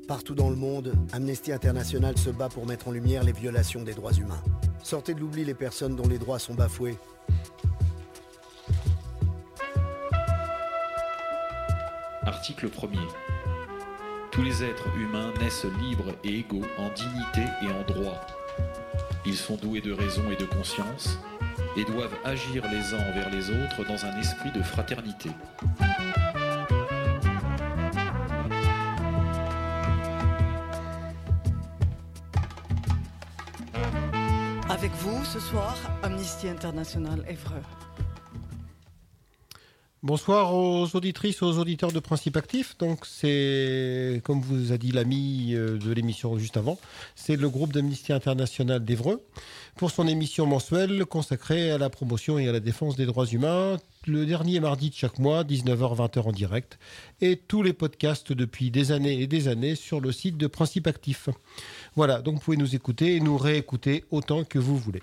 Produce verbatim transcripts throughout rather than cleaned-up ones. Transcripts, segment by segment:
Partout dans le monde, Amnesty International se bat pour mettre en lumière les violations des droits humains. Sortez de l'oubli les personnes dont les droits sont bafoués. Article premier. Tous les êtres humains naissent libres et égaux en dignité et en droit. Ils sont doués de raison et de conscience et doivent agir les uns envers les autres dans un esprit de fraternité. Avec vous, ce soir, Amnesty International Évreux. Bonsoir aux auditrices, aux auditeurs de Principe Actif. Donc c'est, comme vous a dit l'ami de l'émission juste avant, c'est le groupe d'Amnesty International d'Évreux pour son émission mensuelle consacrée à la promotion et à la défense des droits humains, le dernier mardi de chaque mois, dix-neuf heures vingt heures en direct, et tous les podcasts depuis des années et des années sur le site de Principe Actif. Voilà, donc vous pouvez nous écouter et nous réécouter autant que vous voulez.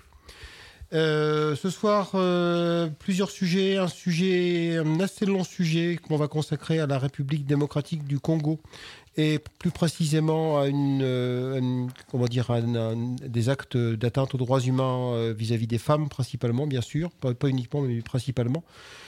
Euh, ce soir, euh, plusieurs sujets, un sujet, un assez long sujet qu'on va consacrer à la République démocratique du Congo et plus précisément à une, euh, une comment dire, à une, à des actes d'atteinte aux droits humains euh, vis-à-vis des femmes principalement, bien sûr, pas, pas uniquement mais principalement,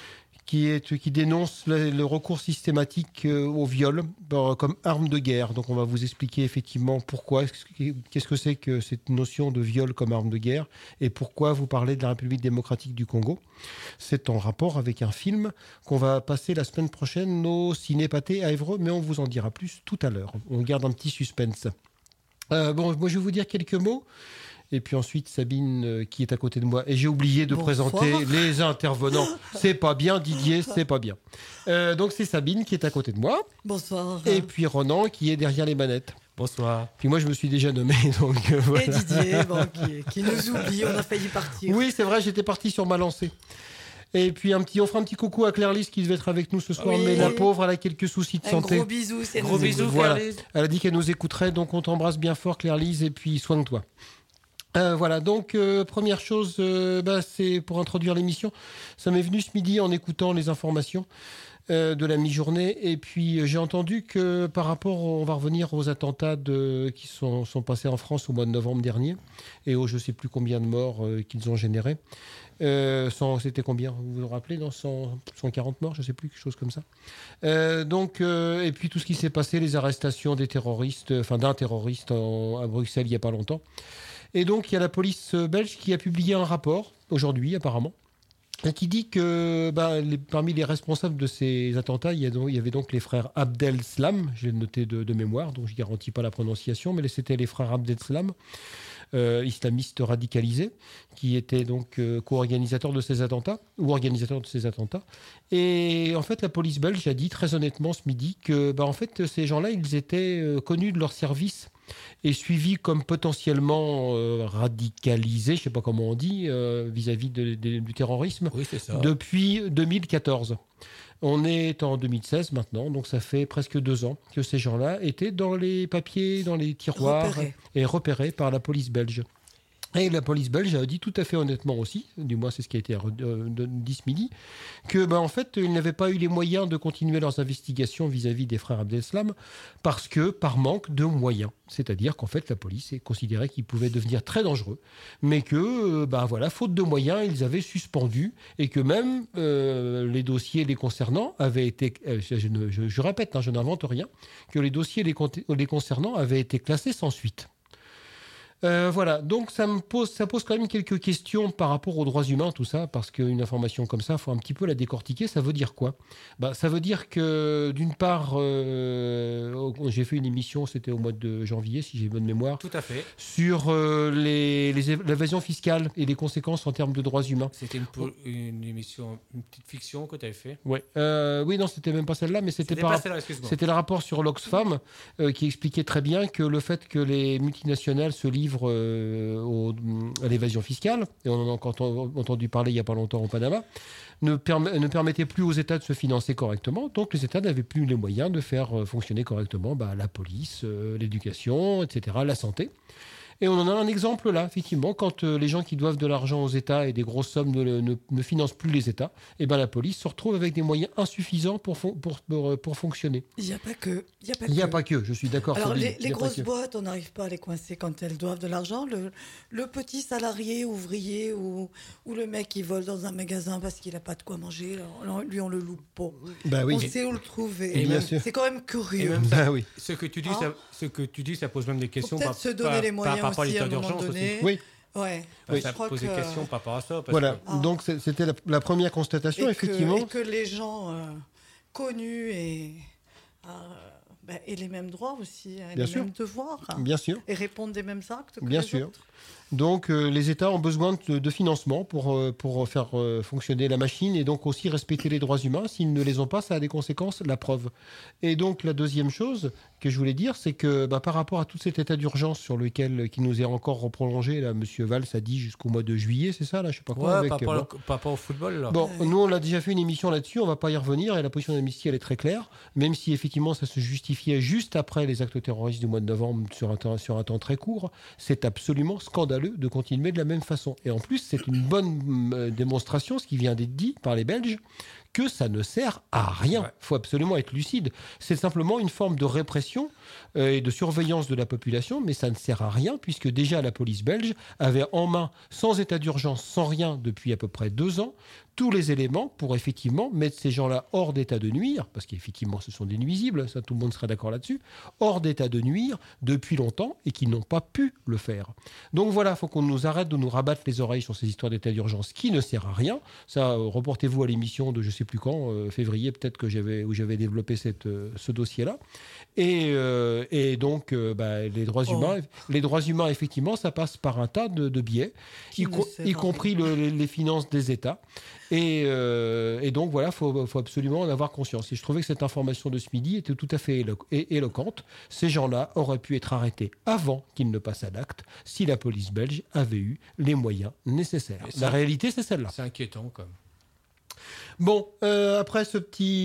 qui est qui dénonce le, le recours systématique euh, au viol euh, comme arme de guerre. Donc on va vous expliquer effectivement pourquoi, qu'est-ce que c'est que cette notion de viol comme arme de guerre et pourquoi vous parlez de la République démocratique du Congo. C'est en rapport avec un film qu'on va passer la semaine prochaine au Ciné Pathé à Évreux, mais on vous en dira plus tout à l'heure. On garde un petit suspense. Euh, bon, moi je vais vous dire quelques mots. Et puis ensuite, Sabine, euh, qui est à côté de moi. Et j'ai oublié de Bonsoir. présenter les intervenants. C'est pas bien, Didier, c'est pas bien. Euh, donc, c'est Sabine qui est à côté de moi. Bonsoir. Et puis Ronan, qui est derrière les manettes. Bonsoir. Puis moi, je me suis déjà nommé. Donc, euh, voilà. Et Didier, bon, qui, qui nous oublie, on a failli partir. Oui, c'est vrai, j'étais parti sur ma lancée. Et puis un petit, on fera un petit coucou à Claire-Lise qui devait être avec nous ce soir, oui. mais la pauvre, elle a quelques soucis de un santé. Gros bisous, c'est gros bisous, voilà. Claire-Lise. Elle a dit qu'elle nous écouterait, donc on t'embrasse bien fort, Claire-Lise, et puis soigne-toi. Euh, voilà, donc euh, première chose, euh, bah, c'est pour introduire l'émission. Ça m'est venu ce midi en écoutant les informations euh, de la mi-journée. Et puis euh, j'ai entendu que par rapport, on va revenir aux attentats de, qui sont, sont passés en France au mois de novembre dernier et aux je ne sais plus combien de morts euh, qu'ils ont générés. Euh, cent, c'était combien ? Vous vous rappelez, dans cent, cent quarante morts, je ne sais plus, quelque chose comme ça. Euh, donc, euh, et puis tout ce qui s'est passé, les arrestations des terroristes, enfin d'un terroriste en, à Bruxelles il n'y a pas longtemps. Et donc, il y a la police belge qui a publié un rapport, aujourd'hui apparemment, qui dit que bah, les, parmi les responsables de ces attentats, il y, a donc, il y avait donc les frères Abdel Slam, je l'ai noté de, de mémoire, donc je ne garantis pas la prononciation, mais c'était les frères Abdel Slam, euh, islamistes radicalisés, qui étaient donc euh, co-organisateurs de ces attentats, ou organisateurs de ces attentats. Et en fait, la police belge a dit très honnêtement ce midi que bah, en fait, ces gens-là, ils étaient euh, connus de leur service et suivis comme potentiellement euh, radicalisés, je ne sais pas comment on dit, euh, vis-à-vis de, de, du terrorisme, oui, c'est ça. Depuis deux mille quatorze. On est en deux mille seize maintenant, donc ça fait presque deux ans que ces gens-là étaient dans les papiers, dans les tiroirs, repérés. et repérés par la police belge. Et la police belge a dit tout à fait honnêtement aussi, du moins c'est ce qui a été dit ce midi, que ben, en fait ils n'avaient pas eu les moyens de continuer leurs investigations vis-à-vis des frères Abdeslam parce que par manque de moyens. C'est-à-dire qu'en fait la police considérait qu'ils pouvaient devenir très dangereux, mais que ben, voilà, faute de moyens, ils avaient suspendu et que même euh, les dossiers les concernant avaient été, euh, je, je, je répète, hein, je n'invente rien, que les dossiers les, les concernant avaient été classés sans suite. Euh, voilà, donc ça me pose, ça pose quand même quelques questions par rapport aux droits humains, tout ça, parce qu'une information comme ça, il faut un petit peu la décortiquer. Ça veut dire quoi ? Bah, ça veut dire que, d'une part, euh, j'ai fait une émission, c'était au mois de janvier, si j'ai bonne mémoire, tout à fait, sur euh, les, les, l'évasion fiscale et les conséquences en termes de droits humains. C'était une, une émission, une petite fiction que tu avais fait. Ouais. Euh, oui, non, c'était même pas celle-là, mais c'était, c'était par, pas celle-là, excuse-moi. C'était le rapport sur l'Oxfam euh, qui expliquait très bien que le fait que les multinationales se livrent Euh, au, à l'évasion fiscale, et on en a encore entendu parler il n'y a pas longtemps au Panama, ne, permet, ne permettait plus aux États de se financer correctement, donc les États n'avaient plus les moyens de faire fonctionner correctement bah, la police, euh, l'éducation, et cetera, la santé. Et on en a un exemple là, effectivement, quand euh, les gens qui doivent de l'argent aux États et des grosses sommes ne, ne, ne financent plus les États, et ben la police se retrouve avec des moyens insuffisants pour, fon- pour, pour, pour fonctionner. Il n'y a pas que. Il n'y a pas Il n'y a que. pas que, je suis d'accord. Alors, Sandrine, les, il les y a pas grosses que. boîtes, on n'arrive pas à les coincer quand elles doivent de l'argent. Le, le petit salarié, ouvrier ou, ou le mec qui vole dans un magasin parce qu'il n'a pas de quoi manger, alors, lui, on le loupe pas. Bah oui. On sait où le trouver. Et bien même, sûr. c'est quand même Et curieux. même Bah oui. ce que tu dis, Hein ça, ce que tu dis, ça pose même des questions Faut peut-être par, se donner par- les par moyens rapport à aussi à l'état un moment d'urgence donné. aussi. Oui. Ouais. Oui. Ça Je crois pose des que- questions par rapport à ça. Parce Voilà, que- Ah. donc c'est- c'était la, la première constatation, et effectivement. Que, et que les gens euh, connus et, euh, ben, aient les mêmes droits aussi, hein, et Bien les sûr. mêmes devoirs. hein, Bien sûr. et répondent des mêmes actes que Bien les sûr. autres. Donc euh, les États ont besoin de, de financement pour, euh, pour faire euh, fonctionner la machine et donc aussi respecter les droits humains. S'ils ne les ont pas, ça a des conséquences, la preuve. Et donc la deuxième chose que je voulais dire, c'est que bah, par rapport à tout cet état d'urgence sur lequel qui nous est encore prolongé, là, M. Valls a dit jusqu'au mois de juillet, c'est ça, là, je sais pas quoi. Ouais, avec, par, rapport, bon. au- par rapport au football, là. Bon, Ouais. nous, on a déjà fait une émission là-dessus, on va pas y revenir, et la position d'Amnesty, elle est très claire, même si effectivement ça se justifiait juste après les actes terroristes du mois de novembre sur un temps, sur un temps très court, c'est absolument scandaleux de continuer de la même façon. Et en plus, c'est une bonne euh, démonstration, ce qui vient d'être dit par les Belges, que ça ne sert à rien. Il Ouais. faut absolument être lucide. C'est simplement une forme de répression euh, et de surveillance de la population, mais ça ne sert à rien, puisque déjà la police belge avait en main, sans état d'urgence, sans rien, depuis à peu près deux ans, tous les éléments pour effectivement mettre ces gens-là hors d'état de nuire, parce qu'effectivement ce sont des nuisibles, ça tout le monde sera d'accord là-dessus, hors d'état de nuire depuis longtemps et qui n'ont pas pu le faire. Donc voilà, il faut qu'on nous arrête de nous rabattre les oreilles sur ces histoires d'état d'urgence qui ne sert à rien. Ça, euh, reportez-vous à l'émission de je sais plus quand, euh, février peut-être que j'avais où j'avais développé cette, euh, ce dossier-là. Et, euh, et donc euh, bah, les droits Oh. humains, les droits humains effectivement, ça passe par un tas de, de biais, Qui y, ne co- sert y à compris rien. le- les, les finances des États. Et, euh, et donc voilà, il faut, faut absolument en avoir conscience. Et je trouvais que cette information de ce midi était tout à fait élo- é- éloquente. Ces gens-là auraient pu être arrêtés avant qu'ils ne passent à l'acte si la police belge avait eu les moyens nécessaires. Et ça- La réalité, c'est celle-là. C'est inquiétant, quand même. Bon, euh, après ce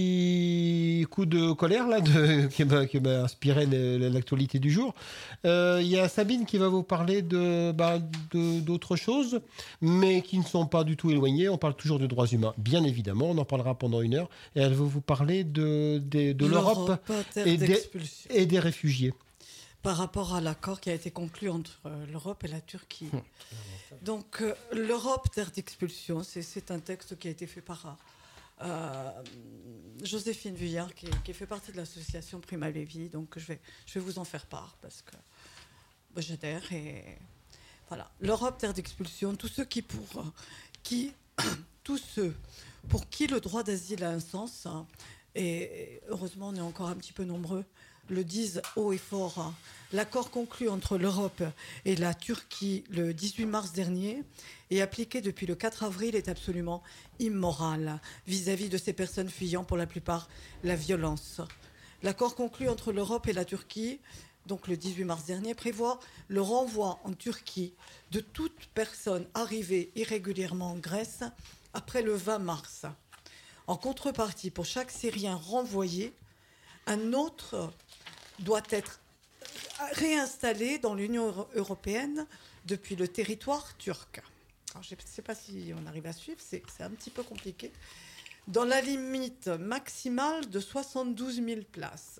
petit coup de colère là, de, qui m'a qui m'a inspiré le- l'actualité du jour, euh, il y a Sabine qui va vous parler de, bah, de- d'autres choses, mais qui ne sont pas du tout éloignées. On parle toujours de droits humains, bien évidemment. On en parlera pendant une heure. Et elle va vous parler de, de, de l'Europe terre et des- d'expulsion. et des réfugiés. Par rapport à l'accord qui a été conclu entre euh, l'Europe et la Turquie. Donc, euh, l'Europe, terre d'expulsion, c'est, c'est un texte qui a été fait par euh, Joséphine Vuillard, qui, qui fait partie de l'association Prima Levi. Donc, je vais, je vais vous en faire part parce que bah, j'adhère. Et voilà. L'Europe, terre d'expulsion, tous ceux qui, pour, qui, tous ceux pour qui le droit d'asile a un sens, hein, et heureusement, on est encore un petit peu nombreux, le disent haut et fort. hein. L'accord conclu entre l'Europe et la Turquie le dix-huit mars dernier et appliqué depuis le quatre avril est absolument immoral vis-à-vis de ces personnes fuyant pour la plupart la violence. L'accord conclu entre l'Europe et la Turquie, donc le dix-huit mars dernier, prévoit le renvoi en Turquie de toute personne arrivée irrégulièrement en Grèce après le vingt mars. En contrepartie, pour chaque Syrien renvoyé, un autre doit être réinstallé dans l'Union euro- européenne depuis le territoire turc. Alors, je ne sais pas si on arrive à suivre, c'est, c'est un petit peu compliqué. Dans la limite maximale de soixante-douze mille places.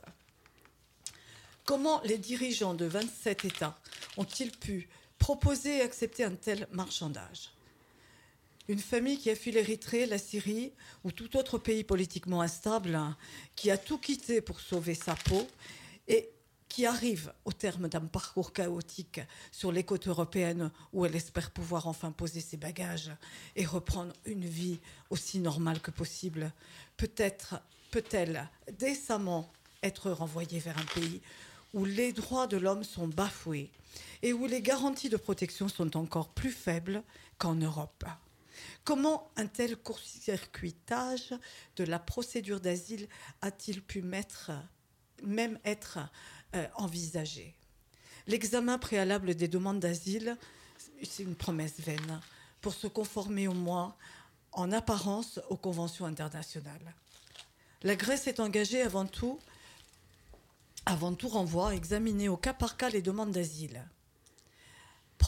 Comment les dirigeants de vingt-sept États ont-ils pu proposer et accepter un tel marchandage ? Une famille qui a fui l'Érythrée, la Syrie ou tout autre pays politiquement instable, hein, qui a tout quitté pour sauver sa peau et qui arrive au terme d'un parcours chaotique sur les côtes européennes où elle espère pouvoir enfin poser ses bagages et reprendre une vie aussi normale que possible, peut-être, peut-elle décemment être renvoyée vers un pays où les droits de l'homme sont bafoués et où les garanties de protection sont encore plus faibles qu'en Europe. Comment un tel court-circuitage de la procédure d'asile a-t-il pu mettre, même être euh, envisagé ? L'examen préalable des demandes d'asile, c'est une promesse vaine pour se conformer au moins en apparence aux conventions internationales. La Grèce est engagée avant tout, avant tout renvoi à examiner au cas par cas les demandes d'asile.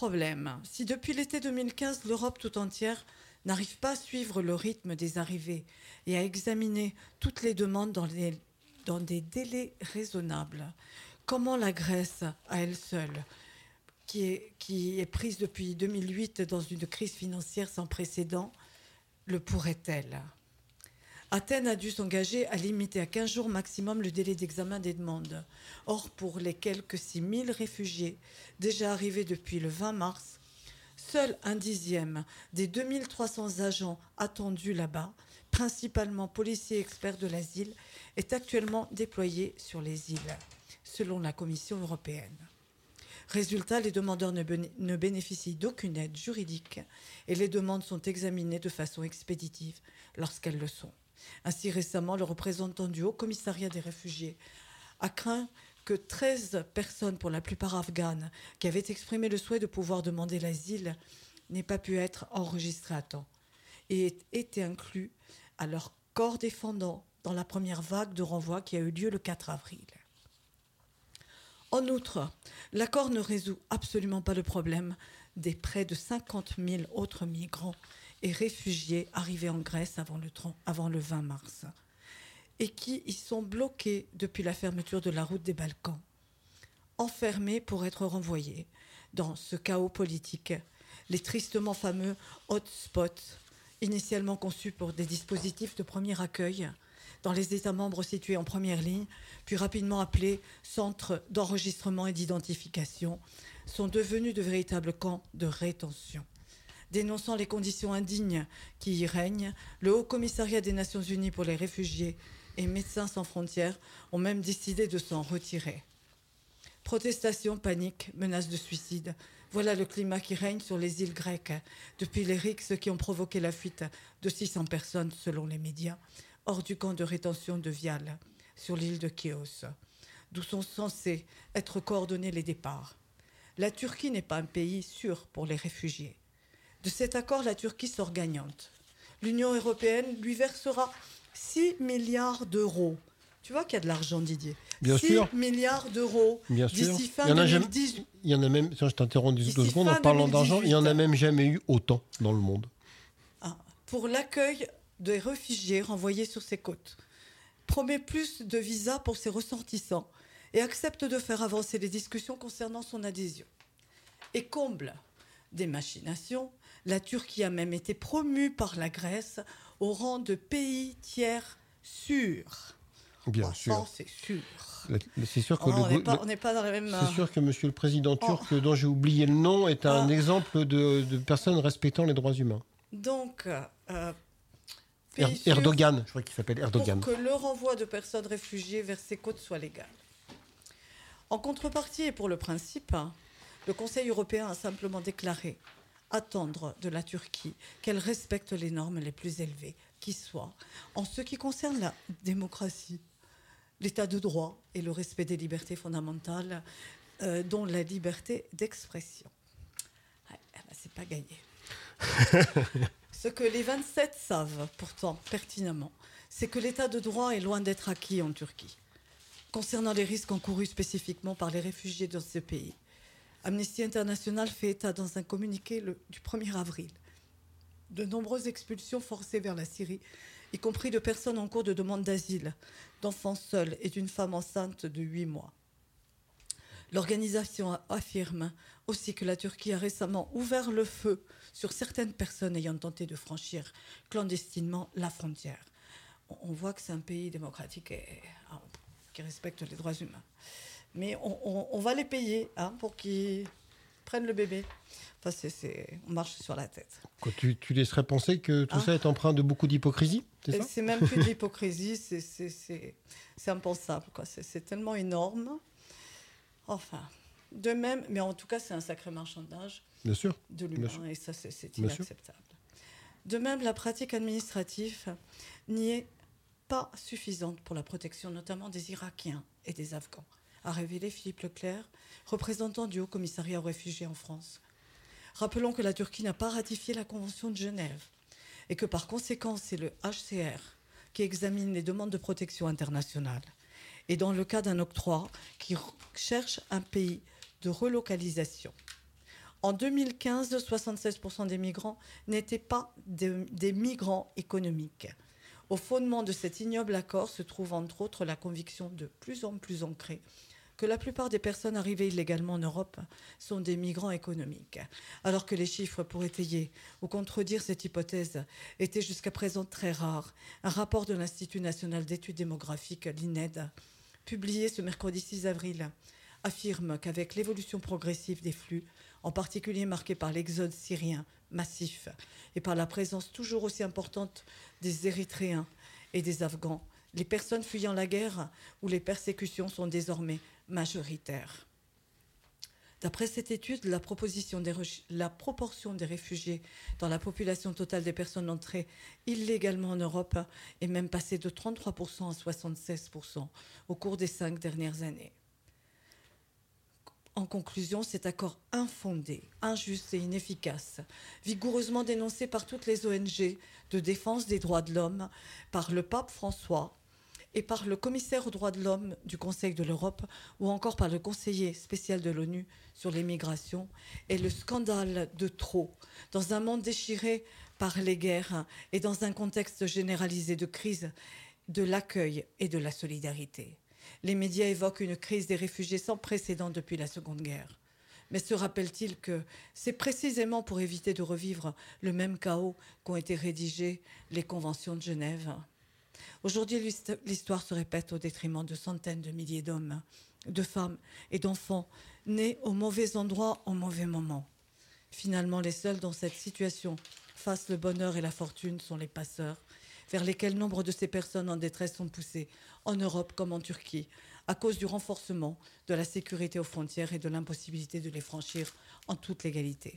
problème. Si depuis l'été deux mille quinze, l'Europe tout entière n'arrive pas à suivre le rythme des arrivées et à examiner toutes les demandes dans, les, dans des délais raisonnables, comment la Grèce, à elle seule, qui est, qui est prise depuis deux mille huit dans une crise financière sans précédent, le pourrait-elle ? Athènes a dû s'engager à limiter à quinze jours maximum le délai d'examen des demandes. Or, pour les quelques six mille réfugiés déjà arrivés depuis le vingt mars, seul un dixième des deux mille trois cents agents attendus là-bas, principalement policiers et experts de l'asile, est actuellement déployé sur les îles, selon la Commission européenne. Résultat, les demandeurs ne, béné- ne bénéficient d'aucune aide juridique et les demandes sont examinées de façon expéditive lorsqu'elles le sont. Ainsi, récemment, le représentant du Haut Commissariat des réfugiés a craint que treize personnes, pour la plupart afghanes, qui avaient exprimé le souhait de pouvoir demander l'asile, n'aient pas pu être enregistrées à temps et aient été inclus à leur corps défendant dans la première vague de renvoi qui a eu lieu le quatre avril. En outre, l'accord ne résout absolument pas le problème des près de cinquante mille autres migrants et réfugiés arrivés en Grèce avant le, avant le vingt mars et qui y sont bloqués depuis la fermeture de la route des Balkans, enfermés pour être renvoyés dans ce chaos politique, les tristement fameux hotspots, initialement conçus pour des dispositifs de premier accueil dans les États membres situés en première ligne, puis rapidement appelés centres d'enregistrement et d'identification, sont devenus de véritables camps de rétention. Dénonçant les conditions indignes qui y règnent, le Haut Commissariat des Nations Unies pour les réfugiés et Médecins sans frontières ont même décidé de s'en retirer. Protestations, panique, menaces de suicide, voilà le climat qui règne sur les îles grecques depuis les rixes qui ont provoqué la fuite de six cents personnes, selon les médias, hors du camp de rétention de Viale, sur l'île de Chios, d'où sont censés être coordonnés les départs. La Turquie n'est pas un pays sûr pour les réfugiés. De cet accord, la Turquie sort gagnante. L'Union européenne lui versera six milliards d'euros. Tu vois qu'il y a de l'argent, Didier. Bien six sûr. milliards d'euros Bien sûr. d'ici fin Il y en a deux mille dix-huit. jamais- il y en a même, tiens, je t'interromps deux D'ici secondes, fin en parlant deux mille d'argent, il n'y en a dix-huit. même jamais eu autant dans le monde. Ah, pour l'accueil des réfugiés renvoyés sur ses côtes, promet plus de visas pour ses ressortissants et accepte de faire avancer les discussions concernant son adhésion. Et comble des machinations, la Turquie a même été promue par la Grèce au rang de pays tiers sûr. Bien Ah, sûr. ça, c'est sûr. La- C'est sûr que Oh, le on n'est go- pas, le- on n'est pas dans la même... c'est sûr que Monsieur le Président Oh. turc, dont j'ai oublié le nom, est un Ah. exemple de, de personne respectant les droits humains. Donc, euh, Er- pays sûr, Erdogan, je crois qu'il s'appelle pour Erdogan. que le renvoi de personnes réfugiées vers ses côtes soit légal. En contrepartie et pour le principe, hein, le Conseil européen a simplement déclaré attendre de la Turquie qu'elle respecte les normes les plus élevées qui soient en ce qui concerne la démocratie, l'état de droit et le respect des libertés fondamentales, euh, dont la liberté d'expression. Ouais, eh ben, c'est pas gagné. Ce que les vingt-sept savent pourtant pertinemment, c'est que l'état de droit est loin d'être acquis en Turquie. Concernant les risques encourus spécifiquement par les réfugiés dans ce pays, Amnesty International fait état dans un communiqué le, du premier avril de nombreuses expulsions forcées vers la Syrie, y compris de personnes en cours de demande d'asile, d'enfants seuls et d'une femme enceinte de huit mois. L'organisation affirme aussi que la Turquie a récemment ouvert le feu sur certaines personnes ayant tenté de franchir clandestinement la frontière. On, on voit que c'est un pays démocratique et, et, qui respecte les droits humains. Mais on, on, on va les payer hein, pour qu'ils prennent le bébé. Enfin, c'est, c'est, on marche sur la tête. Quoi, tu, tu laisserais penser que tout Ah. ça est empreint de beaucoup d'hypocrisie, c'est Et ça c'est même plus de l'hypocrisie, c'est, c'est, c'est, c'est impensable. Quoi. C'est, c'est tellement énorme. Enfin, de même, mais en tout cas, c'est un sacré marchandage Bien sûr. de Bien l'humain, sûr. et ça, c'est, c'est Bien sûr. inacceptable. De même, la pratique administrative n'y est pas suffisante pour la protection, notamment des Irakiens et des Afghans, a révélé Philippe Leclerc, représentant du Haut Commissariat aux réfugiés en France. Rappelons que la Turquie n'a pas ratifié la Convention de Genève et que par conséquent, c'est le H C R qui examine les demandes de protection internationale. Et dans le cas d'un octroi, qui cherche un pays de relocalisation. En deux mille quinze, soixante-seize pour cent des migrants n'étaient pas des, des migrants économiques. Au fondement de cet ignoble accord se trouve entre autres la conviction de plus en plus ancrée que la plupart des personnes arrivées illégalement en Europe sont des migrants économiques, alors que les chiffres pour étayer ou contredire cette hypothèse étaient jusqu'à présent très rares. Un rapport de l'Institut national d'études démographiques, l'I N E D, publié ce mercredi six avril, affirme qu'avec l'évolution progressive des flux, en particulier marquée par l'exode syrien massif et par la présence toujours aussi importante des Érythréens et des Afghans, les personnes fuyant la guerre ou les persécutions sont désormais majoritaires. D'après cette étude, la, proposition des, la proportion des réfugiés dans la population totale des personnes entrées illégalement en Europe est même passée de trente-trois pour cent à soixante-seize pour cent au cours des cinq dernières années. En conclusion, cet accord infondé, injuste et inefficace, vigoureusement dénoncé par toutes les O N G de défense des droits de l'homme, par le pape François et par le commissaire aux droits de l'homme du Conseil de l'Europe ou encore par le conseiller spécial de l'ONU sur les migrations, est le scandale de trop dans un monde déchiré par les guerres et dans un contexte généralisé de crise de l'accueil et de la solidarité. Les médias évoquent une crise des réfugiés sans précédent depuis la Seconde Guerre. Mais se rappelle-t-il que c'est précisément pour éviter de revivre le même chaos qu'ont été rédigées les conventions de Genève ? Aujourd'hui, l'histoire se répète au détriment de centaines de milliers d'hommes, de femmes et d'enfants nés au mauvais endroit au mauvais moment. Finalement, les seuls dans cette situation fassent le bonheur et la fortune sont les passeurs, vers lesquels nombre de ces personnes en détresse sont poussées, en Europe comme en Turquie, à cause du renforcement de la sécurité aux frontières et de l'impossibilité de les franchir en toute légalité.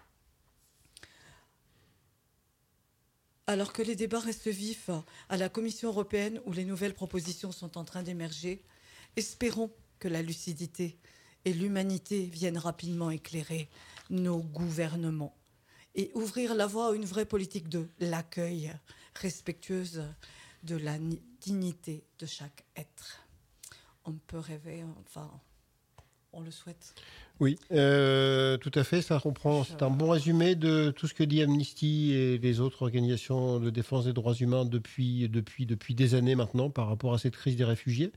Alors que les débats restent vifs à la Commission européenne où les nouvelles propositions sont en train d'émerger, espérons que la lucidité et l'humanité viennent rapidement éclairer nos gouvernements et ouvrir la voie à une vraie politique de l'accueil respectueuse de la dignité de chaque être. On peut rêver, enfin, on le souhaite. Oui, euh, tout à fait, ça reprend, c'est un bon résumé de tout ce que dit Amnesty et les autres organisations de défense des droits humains depuis, depuis, depuis des années maintenant par rapport à cette crise des réfugiés.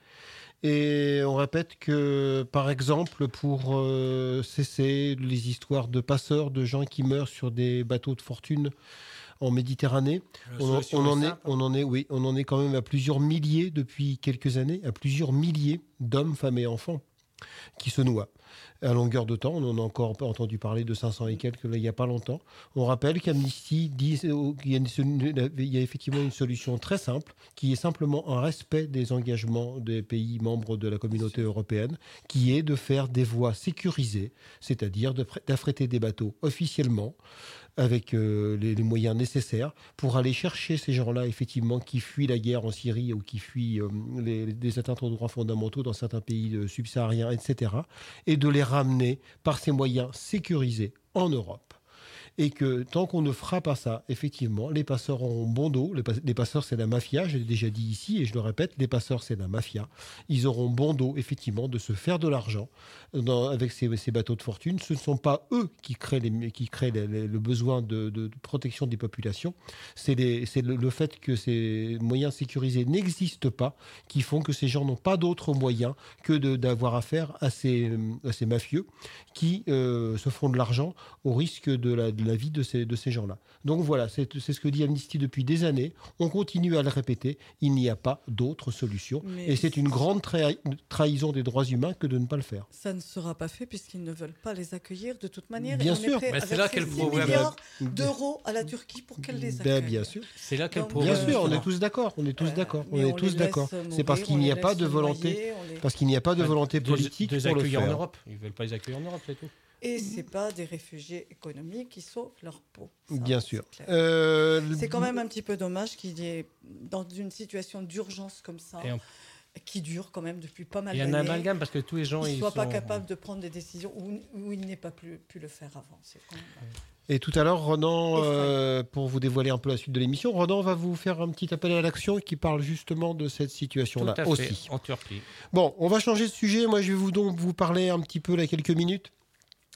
Et on répète que, par exemple, pour euh, cesser les histoires de passeurs, de gens qui meurent sur des bateaux de fortune en Méditerranée, on, on, en est, on, en est, oui, on en est quand même à plusieurs milliers depuis quelques années, à plusieurs milliers d'hommes, femmes et enfants qui se noient à longueur de temps. On en a encore entendu parler de cinq cents et quelques là, il n'y a pas longtemps. On rappelle qu'Amnesty dit qu'il y a, une, il y a effectivement une solution très simple, qui est simplement un respect des engagements des pays membres de la communauté européenne, qui est de faire des voies sécurisées, c'est-à-dire de, d'affréter des bateaux officiellement, avec euh, les, les moyens nécessaires pour aller chercher ces gens-là, effectivement, qui fuient la guerre en Syrie ou qui fuient euh, les, les atteintes aux droits fondamentaux dans certains pays euh, subsahariens, et cetera, et de les ramener par ces moyens sécurisés en Europe. Et que tant qu'on ne fera pas ça, effectivement, les passeurs auront bon dos. Les, pas- les passeurs, c'est la mafia, je l'ai déjà dit ici, et je le répète, les passeurs, c'est la mafia. Ils auront bon dos, effectivement, de se faire de l'argent dans- avec ces, ces bateaux de fortune. Ce ne sont pas eux qui créent, les, qui créent les- les- le besoin de, de- de protection des populations. C'est, les- c'est le, le fait que ces moyens sécurisés n'existent pas qui font que ces gens n'ont pas d'autre moyen que de, d'avoir affaire à ces, à ces mafieux qui euh, se font de l'argent au risque de la, de la vie de ces, de ces gens-là. Donc voilà, c'est, c'est ce que dit Amnesty depuis des années. On continue à le répéter. Il n'y a pas d'autre solution. Mais Et c'est une grande trahi- trahison des droits humains que de ne pas le faire. Ça ne sera pas fait puisqu'ils ne veulent pas les accueillir de toute manière. Bien Et on sûr. est prêt Mais c'est à là verser qu'est le six problème. milliards d'euros à la Turquie pour qu'elle les accueille. Ben, bien sûr. C'est là qu'est le Donc, problème. Bien sûr, on est justement. tous d'accord. On est tous Ouais, d'accord. On mais est on tous les d'accord. laisse C'est parce mourir, qu'il on n'y les a pas de laisse volonté, noyer, on les- parce qu'il n'y a pas de Ouais, volonté de- politique de les pour le accueillir en faire. Europe. Ils veulent pas les accueillir en Europe, c'est tout. Et ce n'est pas des réfugiés économiques qui sauvent leur peau. Ça, Bien c'est sûr. clair. Euh, C'est quand même un petit peu dommage qu'il y ait, dans une situation d'urgence comme ça, Et on- qui dure quand même depuis pas mal Il y a un d'années, amalgame parce que tous les gens il ne ils soit pas sont- capable de prendre des décisions où, où il n'ait pas pu, pu le faire avant. C'est quand même- Et tout à l'heure, Ronan, Effrayant. euh, pour vous dévoiler un peu la suite de l'émission, Ronan va vous faire un petit appel à l'action qui parle justement de cette Tout situation-là à fait, aussi. en Turquie. Bon, on va changer de sujet. Moi, je vais vous donc vous parler un petit peu, là, quelques minutes,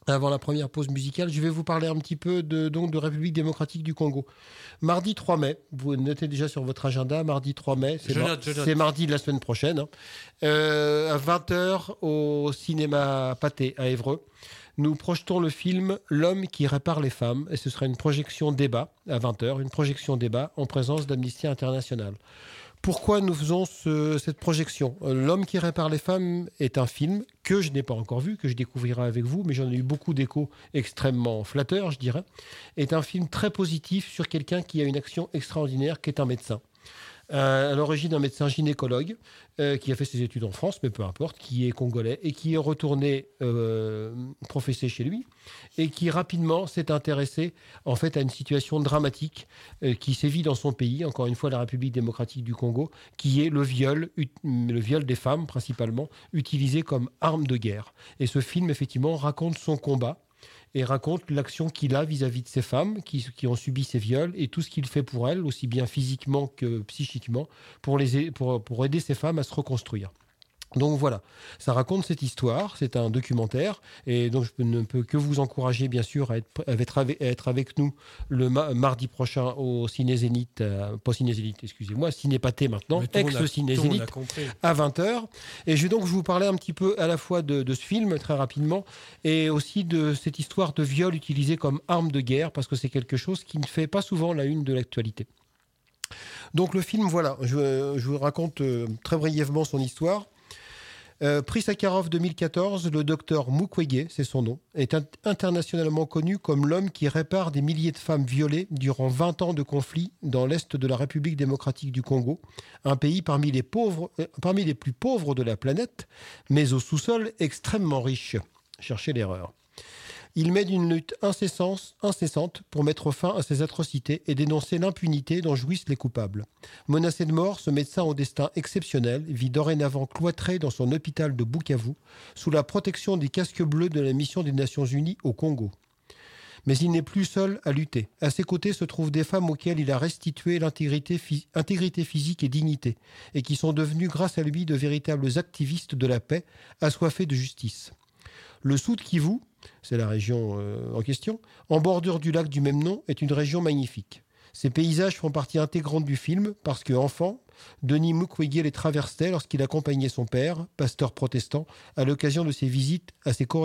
Avant la première pause musicale, je vais vous parler un petit peu de, donc, de République démocratique du Congo. Mardi trois mai, vous notez déjà sur votre agenda, mardi trois mai, c'est, mar- note, c'est mardi de la semaine prochaine, hein. euh, à vingt heures au cinéma Pathé à Évreux. Nous projetons le film L'homme qui répare les femmes, et ce sera une projection débat à vingt heures, une projection débat en présence d'Amnesty International. Pourquoi nous faisons ce, cette projection ? L'homme qui répare les femmes est un film que je n'ai pas encore vu, que je découvrirai avec vous, mais j'en ai eu beaucoup d'échos extrêmement flatteurs, je dirais. Est un film très positif sur quelqu'un qui a une action extraordinaire, qui est un médecin. Euh, à l'origine, un médecin gynécologue euh, qui a fait ses études en France, mais peu importe, qui est congolais et qui est retourné euh, professer chez lui et qui rapidement s'est intéressé en fait à une situation dramatique euh, qui sévit dans son pays, encore une fois la République démocratique du Congo, qui est le viol, ut- le viol des femmes principalement, utilisé comme arme de guerre. Et ce film, effectivement, raconte son combat et raconte l'action qu'il a vis-à-vis de ces femmes qui, qui ont subi ces viols et tout ce qu'il fait pour elles, aussi bien physiquement que psychiquement, pour, les, pour, pour aider ces femmes à se reconstruire. Donc voilà, ça raconte cette histoire, c'est un documentaire, et donc je ne peux que vous encourager bien sûr à être, à être, avec, à être avec nous le ma- mardi prochain au Ciné Zénith, euh, pas Ciné Zénith, excusez-moi, Ciné Pathé maintenant, ex-Ciné Zénith, à vingt heures. Et je vais donc vous parler un petit peu à la fois de, de ce film, très rapidement, et aussi de cette histoire de viol utilisée comme arme de guerre, parce que c'est quelque chose qui ne fait pas souvent la une de l'actualité. Donc le film, voilà, je, je vous raconte euh, très brièvement son histoire. Euh, prix Sakharov deux mille quatorze, le docteur Mukwege, c'est son nom, est in- internationalement connu comme l'homme qui répare des milliers de femmes violées durant vingt ans de conflit dans l'est de la République démocratique du Congo, un pays parmi les, pauvres, euh, parmi les plus pauvres de la planète, mais au sous-sol extrêmement riche. Cherchez l'erreur. Il mène une lutte incessante, incessante pour mettre fin à ces atrocités et dénoncer l'impunité dont jouissent les coupables. Menacé de mort, ce médecin au destin exceptionnel vit dorénavant cloîtré dans son hôpital de Bukavu, sous la protection des casques bleus de la mission des Nations Unies au Congo. Mais il n'est plus seul à lutter. À ses côtés se trouvent des femmes auxquelles il a restitué l'intégrité phy- intégrité physique et dignité, et qui sont devenues grâce à lui de véritables activistes de la paix, assoiffés de justice. Le Sud Kivu, c'est la région euh, en question, en bordure du lac du même nom, est une région magnifique. Ces paysages font partie intégrante du film parce qu'enfant, Denis Mukwege les traversait lorsqu'il accompagnait son père, pasteur protestant, à l'occasion de ses visites à ses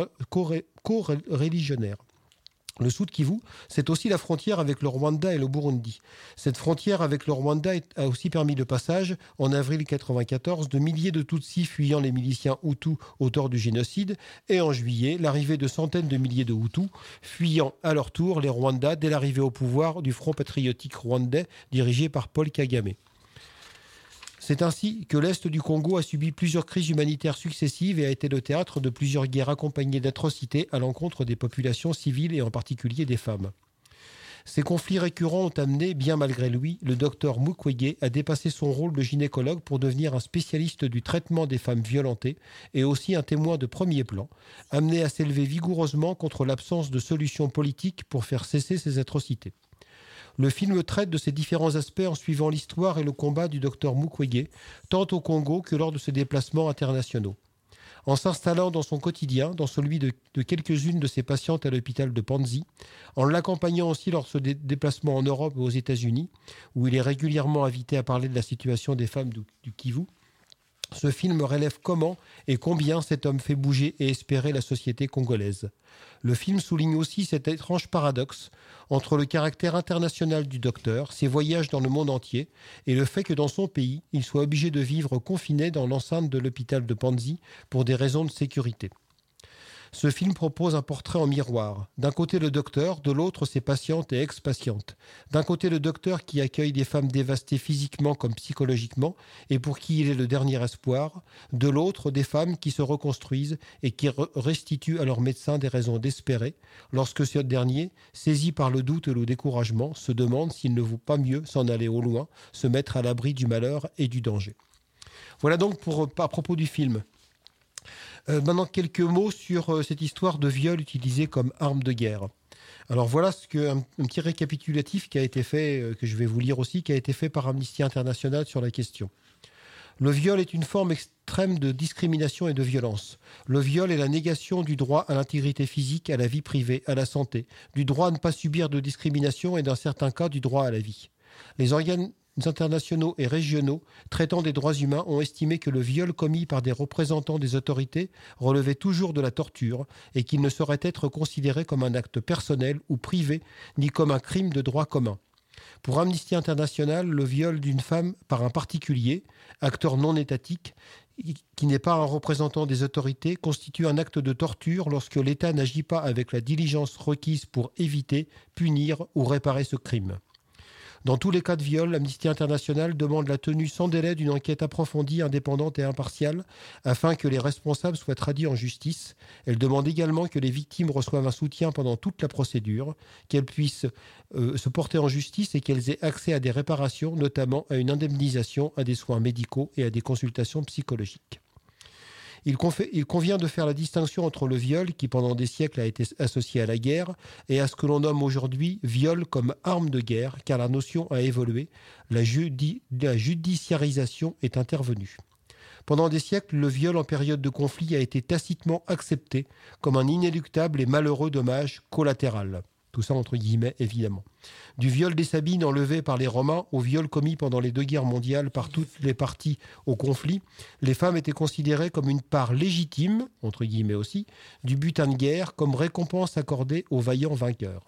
co-religionnaires. Le Sud Kivu, c'est aussi la frontière avec le Rwanda et le Burundi. Cette frontière avec le Rwanda a aussi permis le passage, en avril quatre-vingt-quatorze, de milliers de Tutsis fuyant les miliciens Hutus auteurs du génocide, et en juillet, l'arrivée de centaines de milliers de Hutus, fuyant à leur tour les Rwandais dès l'arrivée au pouvoir du Front patriotique rwandais dirigé par Paul Kagame. C'est ainsi que l'Est du Congo a subi plusieurs crises humanitaires successives et a été le théâtre de plusieurs guerres accompagnées d'atrocités à l'encontre des populations civiles et en particulier des femmes. Ces conflits récurrents ont amené, bien malgré lui, le docteur Mukwege à dépasser son rôle de gynécologue pour devenir un spécialiste du traitement des femmes violentées et aussi un témoin de premier plan, amené à s'élever vigoureusement contre l'absence de solution politique pour faire cesser ces atrocités. Le film traite de ces différents aspects en suivant l'histoire et le combat du docteur Mukwege, tant au Congo que lors de ses déplacements internationaux. En s'installant dans son quotidien, dans celui de, de quelques-unes de ses patientes à l'hôpital de Panzi, en l'accompagnant aussi lors de ses dé- déplacements en Europe et aux États-Unis, où il est régulièrement invité à parler de la situation des femmes du, du Kivu, ce film relève comment et combien cet homme fait bouger et espérer la société congolaise. Le film souligne aussi cet étrange paradoxe entre le caractère international du docteur, ses voyages dans le monde entier, et le fait que dans son pays, il soit obligé de vivre confiné dans l'enceinte de l'hôpital de Panzi pour des raisons de sécurité. Ce film propose un portrait en miroir. D'un côté le docteur, de l'autre ses patientes et ex-patientes. D'un côté le docteur qui accueille des femmes dévastées physiquement comme psychologiquement et pour qui il est le dernier espoir. De l'autre des femmes qui se reconstruisent et qui re- restituent à leur médecin des raisons d'espérer lorsque ce dernier, saisi par le doute et le découragement, se demande s'il ne vaut pas mieux s'en aller au loin, se mettre à l'abri du malheur et du danger. Voilà donc pour, à propos du film. Euh, maintenant, quelques mots sur euh, cette histoire de viol utilisée comme arme de guerre. Alors voilà ce que, un, un petit récapitulatif qui a été fait, euh, que je vais vous lire aussi, qui a été fait par Amnesty International sur la question. Le viol est une forme extrême de discrimination et de violence. Le viol est la négation du droit à l'intégrité physique, à la vie privée, à la santé, du droit à ne pas subir de discrimination et dans certains cas du droit à la vie. Les organes internationaux et régionaux traitant des droits humains ont estimé que le viol commis par des représentants des autorités relevait toujours de la torture et qu'il ne saurait être considéré comme un acte personnel ou privé ni comme un crime de droit commun. Pour Amnesty International, le viol d'une femme par un particulier, acteur non étatique, qui n'est pas un représentant des autorités, constitue un acte de torture lorsque l'État n'agit pas avec la diligence requise pour éviter, punir ou réparer ce crime. Dans tous les cas de viol, Amnesty International demande la tenue sans délai d'une enquête approfondie, indépendante et impartiale afin que les responsables soient traduits en justice. Elle demande également que les victimes reçoivent un soutien pendant toute la procédure, qu'elles puissent euh, se porter en justice et qu'elles aient accès à des réparations, notamment à une indemnisation, à des soins médicaux et à des consultations psychologiques. Il, confait, il convient de faire la distinction entre le viol, qui pendant des siècles a été associé à la guerre, et à ce que l'on nomme aujourd'hui viol comme arme de guerre, car la notion a évolué, la, judi, la judiciarisation est intervenue. Pendant des siècles, le viol en période de conflit a été tacitement accepté comme un inéluctable et malheureux dommage collatéral. Tout ça entre guillemets, évidemment. Du viol des Sabines enlevé par les Romains au viol commis pendant les deux guerres mondiales par toutes les parties au conflit, les femmes étaient considérées comme une part légitime, entre guillemets aussi, du butin de guerre comme récompense accordée aux vaillants vainqueurs.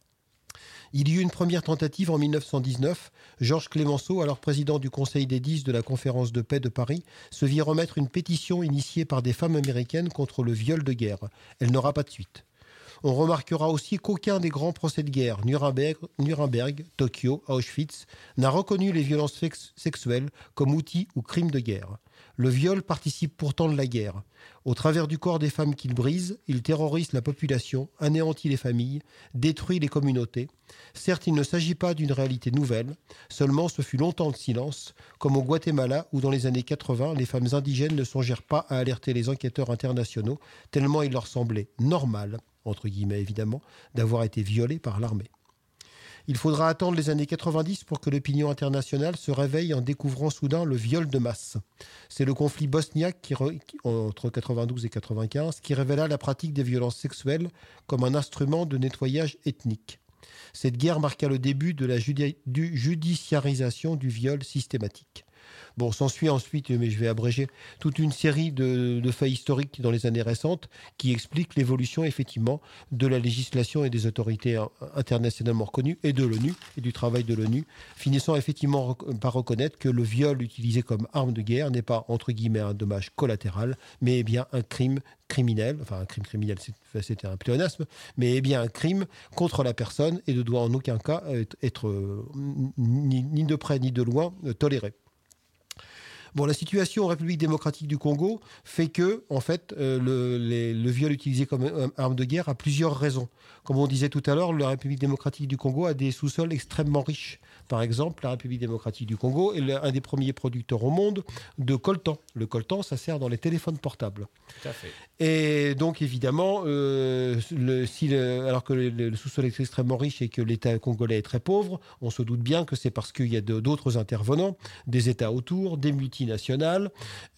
Il y eut une première tentative en mille neuf cent dix-neuf. Georges Clemenceau, alors président du Conseil des dix de la conférence de paix de Paris, se vit remettre une pétition initiée par des femmes américaines contre le viol de guerre. Elle n'aura pas de suite. On remarquera aussi qu'aucun des grands procès de guerre, Nuremberg, Nuremberg, Tokyo, Auschwitz, n'a reconnu les violences sex- sexuelles comme outil ou crime de guerre. Le viol participe pourtant de la guerre. Au travers du corps des femmes qu'il brise, il terrorise la population, anéantit les familles, détruit les communautés. Certes, il ne s'agit pas d'une réalité nouvelle, seulement ce fut longtemps de silence, comme au Guatemala où dans les années quatre-vingts, les femmes indigènes ne songèrent pas à alerter les enquêteurs internationaux, tellement il leur semblait normal, entre guillemets évidemment, d'avoir été violées par l'armée. Il faudra attendre les années quatre-vingt-dix pour que l'opinion internationale se réveille en découvrant soudain le viol de masse. C'est le conflit bosniaque qui re... entre quatre-vingt-douze et quatre-vingt-quinze qui révéla la pratique des violences sexuelles comme un instrument de nettoyage ethnique. Cette guerre marqua le début de la judi... du judiciarisation du viol systématique. Bon, s'ensuit ensuite, mais je vais abréger, toute une série de, de faits historiques dans les années récentes qui expliquent l'évolution, effectivement, de la législation et des autorités internationalement reconnues et de l'ONU et du travail de l'ONU, finissant effectivement par reconnaître que le viol utilisé comme arme de guerre n'est pas, entre guillemets, un dommage collatéral, mais bien un crime criminel, enfin un crime criminel, c'était un pléonasme, mais bien un crime contre la personne et ne doit en aucun cas être ni, ni de près ni de loin toléré. Bon, la situation en République démocratique du Congo fait que, en fait, euh, le, les, le viol utilisé comme euh, arme de guerre a plusieurs raisons. Comme on disait tout à l'heure, la République démocratique du Congo a des sous-sols extrêmement riches. Par exemple, la République démocratique du Congo est un des premiers producteurs au monde de coltan. Le coltan, ça sert dans les téléphones portables. Tout à fait. Et donc, évidemment, euh, le, si le, alors que le, le sous-sol est extrêmement riche et que l'État congolais est très pauvre, on se doute bien que c'est parce qu'il y a de, d'autres intervenants, des États autour, des multinationales,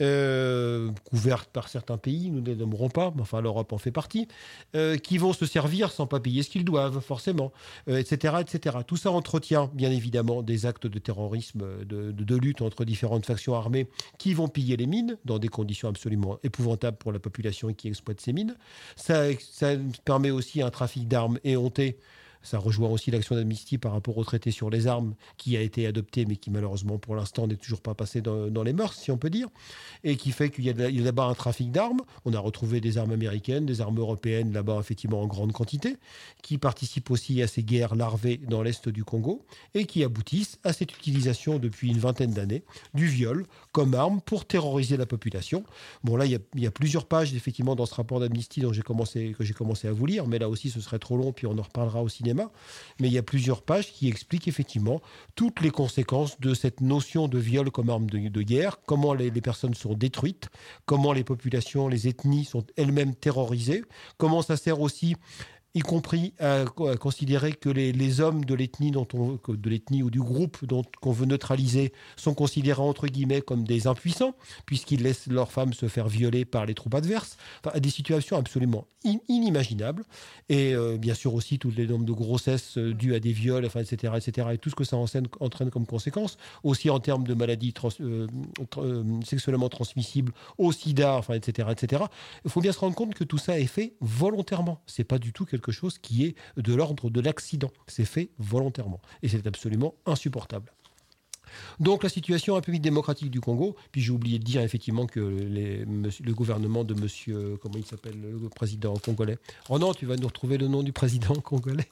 euh, couvertes par certains pays, nous ne les nommerons pas, mais enfin l'Europe en fait partie, euh, qui vont se servir sans pas payer ce qu'ils doivent, forcément, euh, et cetera, et cetera. Tout ça entretient, bien évidemment, des actes de terrorisme, de, de, de lutte entre différentes factions armées qui vont piller les mines dans des conditions absolument épouvantables pour la population qui exploite ces mines. Ça, ça permet aussi un trafic d'armes éhonté. Ça rejoint aussi l'action d'Amnesty par rapport au traité sur les armes qui a été adopté, mais qui malheureusement pour l'instant n'est toujours pas passé dans, dans les mœurs, si on peut dire, et qui fait qu'il y a, de, il y a là-bas un trafic d'armes. On a retrouvé des armes américaines, des armes européennes là-bas effectivement en grande quantité, qui participent aussi à ces guerres larvées dans l'est du Congo et qui aboutissent à cette utilisation depuis une vingtaine d'années du viol comme arme pour terroriser la population. Bon là, il y a, il y a plusieurs pages effectivement dans ce rapport d'Amnesty dont j'ai commencé, que j'ai commencé à vous lire, mais là aussi ce serait trop long, puis on en reparlera au cinéma. Mais il y a plusieurs pages qui expliquent effectivement toutes les conséquences de cette notion de viol comme arme de, de guerre, comment les, les personnes sont détruites, comment les populations, les ethnies sont elles-mêmes terrorisées, comment ça sert aussi y compris à, à considérer que les, les hommes de l'ethnie, dont on, de l'ethnie ou du groupe dont, qu'on veut neutraliser sont considérés entre guillemets comme des impuissants, puisqu'ils laissent leurs femmes se faire violer par les troupes adverses, enfin, à des situations absolument in, inimaginables. Et euh, bien sûr aussi tous les nombres de grossesses euh, dues à des viols, enfin, et cetera, et cetera, et tout ce que ça entraîne, entraîne comme conséquence, aussi en termes de maladies trans, euh, euh, sexuellement transmissibles, au sida, enfin, et cetera, et cetera. Il faut bien se rendre compte que tout ça est fait volontairement. C'est pas du tout quelque chose qui est de l'ordre de l'accident. C'est fait volontairement. Et c'est absolument insupportable. Donc la situation en République démocratique du Congo, puis j'ai oublié de dire effectivement que les, monsieur, le gouvernement de monsieur, comment il s'appelle, le président congolais. Oh non, tu vas nous retrouver le nom du président congolais.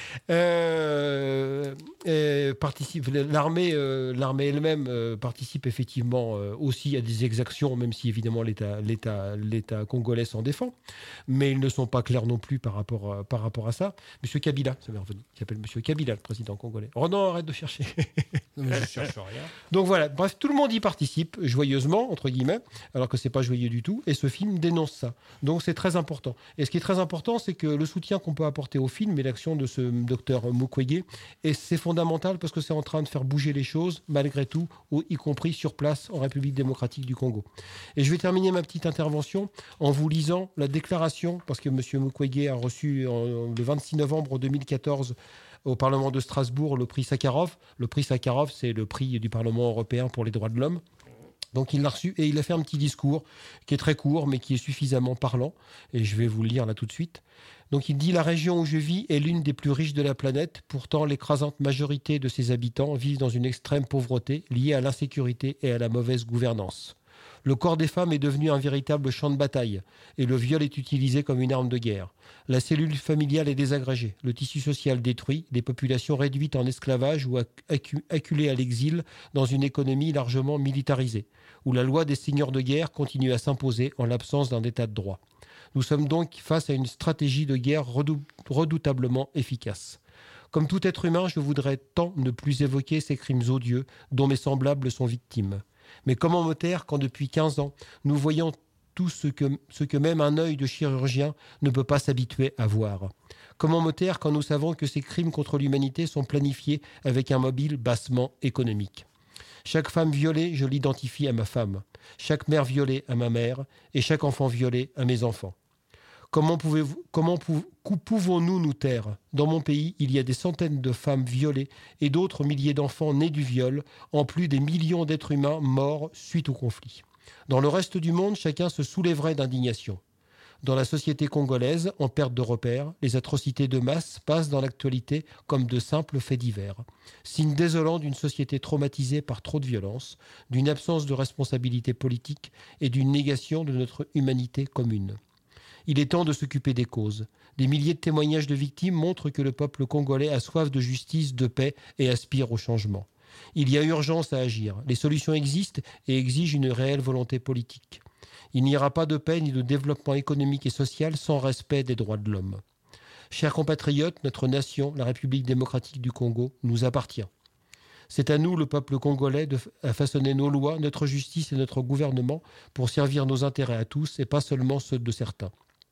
Euh, euh, participe, l'armée, euh, l'armée elle-même euh, participe effectivement euh, aussi à des exactions, même si évidemment l'État, l'État, l'État congolais s'en défend, mais ils ne sont pas clairs non plus par rapport à, par rapport à ça. Monsieur Kabila, ça m'est revenu, il s'appelle monsieur Kabila, le président congolais. Oh non, arrête de chercher. Non, mais je cherche rien. Donc voilà, bref, tout le monde y participe joyeusement, entre guillemets, alors que c'est pas joyeux du tout, et ce film dénonce ça. Donc c'est très important. Et ce qui est très important, c'est que le soutien qu'on peut apporter au film et l'action de ce docteur Mukwege, et c'est fondamental parce que c'est en train de faire bouger les choses, malgré tout, y compris sur place en République démocratique du Congo. Et je vais terminer ma petite intervention en vous lisant la déclaration, parce que M. Mukwege a reçu en, le vingt-six novembre deux mille quatorze au Parlement de Strasbourg le prix Sakharov. Le prix Sakharov, c'est le prix du Parlement européen pour les droits de l'homme. Donc il l'a reçu et il a fait un petit discours qui est très court mais qui est suffisamment parlant. Et je vais vous le lire là tout de suite. Donc il dit « La région où je vis est l'une des plus riches de la planète. Pourtant, l'écrasante majorité de ses habitants vivent dans une extrême pauvreté liée à l'insécurité et à la mauvaise gouvernance. Le corps des femmes est devenu un véritable champ de bataille et le viol est utilisé comme une arme de guerre. La cellule familiale est désagrégée, le tissu social détruit, les populations réduites en esclavage ou accu- acculées à l'exil dans une économie largement militarisée, où la loi des seigneurs de guerre continue à s'imposer en l'absence d'un état de droit. Nous sommes donc face à une stratégie de guerre redou- redoutablement efficace. Comme tout être humain, je voudrais tant ne plus évoquer ces crimes odieux dont mes semblables sont victimes. Mais comment me taire quand depuis quinze ans, nous voyons tout ce que, ce que même un œil de chirurgien ne peut pas s'habituer à voir? Comment me taire quand nous savons que ces crimes contre l'humanité sont planifiés avec un mobile bassement économique? Chaque femme violée, je l'identifie à ma femme. Chaque mère violée à ma mère. Et chaque enfant violé à mes enfants. Comment, pouvez-vous, comment pou, pouvons-nous nous taire? Dans mon pays, il y a des centaines de femmes violées et d'autres milliers d'enfants nés du viol, en plus des millions d'êtres humains morts suite au conflit. Dans le reste du monde, chacun se soulèverait d'indignation. Dans la société congolaise, en perte de repères, les atrocités de masse passent dans l'actualité comme de simples faits divers. Signe désolant d'une société traumatisée par trop de violence, d'une absence de responsabilité politique et d'une négation de notre humanité commune. Il est temps de s'occuper des causes. Des milliers de témoignages de victimes montrent que le peuple congolais a soif de justice, de paix et aspire au changement. Il y a urgence à agir. Les solutions existent et exigent une réelle volonté politique. Il n'y aura pas de paix ni de développement économique et social sans respect des droits de l'homme. Chers compatriotes, notre nation, la République démocratique du Congo, nous appartient. C'est à nous, le peuple congolais, de façonner nos lois, notre justice et notre gouvernement pour servir nos intérêts à tous et pas seulement ceux de certains.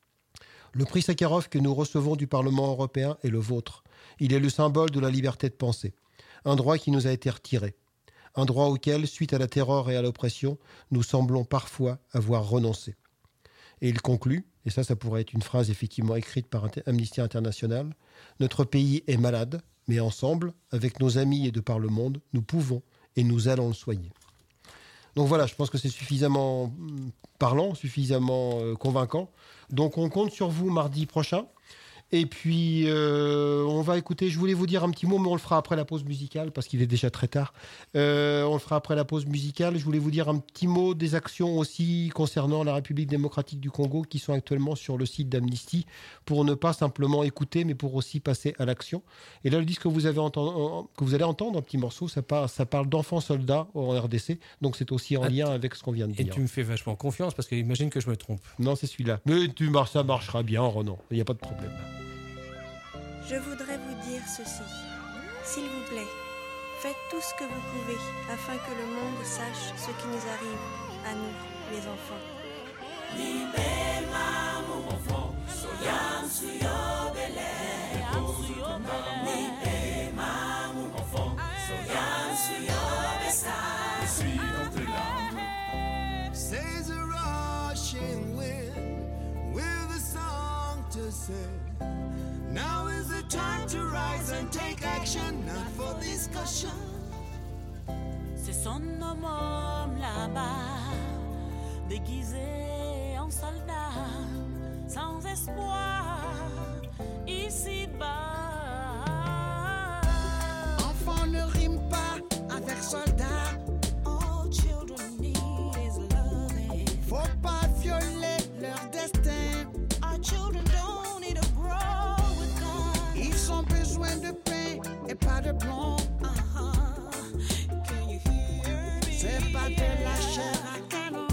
Le prix Sakharov que nous recevons du Parlement européen est le vôtre. Il est le symbole de la liberté de penser. Un droit qui nous a été retiré. Un droit auquel, suite à la terreur et à l'oppression, nous semblons parfois avoir renoncé. Et il conclut, et ça, ça pourrait être une phrase effectivement écrite par Amnesty International, « Notre pays est malade, mais ensemble, avec nos amis et de par le monde, nous pouvons et nous allons le soigner. » Donc voilà, je pense que c'est suffisamment parlant, suffisamment euh, convaincant. Donc on compte sur vous mardi prochain. Et puis, euh, on va écouter, je voulais vous dire un petit mot, mais on le fera après la pause musicale, parce qu'il est déjà très tard. Euh, on le fera après la pause musicale. Je voulais vous dire un petit mot des actions aussi concernant la République démocratique du Congo, qui sont actuellement sur le site d'Amnesty, pour ne pas simplement écouter, mais pour aussi passer à l'action. Et là, le disque que vous, avez entendu, que vous allez entendre, un petit morceau, ça parle, ça parle d'enfants soldats en R D C, donc c'est aussi en lien avec ce qu'on vient de dire. Et tu me fais vachement confiance, parce que imagine que je me trompe. Non, c'est celui-là. Mais tu marches, ça marchera bien, Ronan, il n'y a pas de problème. Je voudrais vous dire ceci. S'il vous plaît, faites tout ce que vous pouvez afin que le monde sache ce qui nous arrive à nous, les enfants. Libère-moi, mon enfant, soyons sur said, now is the time to rise and take action, not for discussion. C'est son homme là-bas, déguisé en soldat, sans espoir, ici-bas. Enfant ne rime pas avec soldat. All children need is loving. Faut pas violer leur destin. Our children don't need to grow with guns. Ils ont besoin de pain et pas de plomb. Uh-huh. Can you hear me? C'est pas de la chair à canon.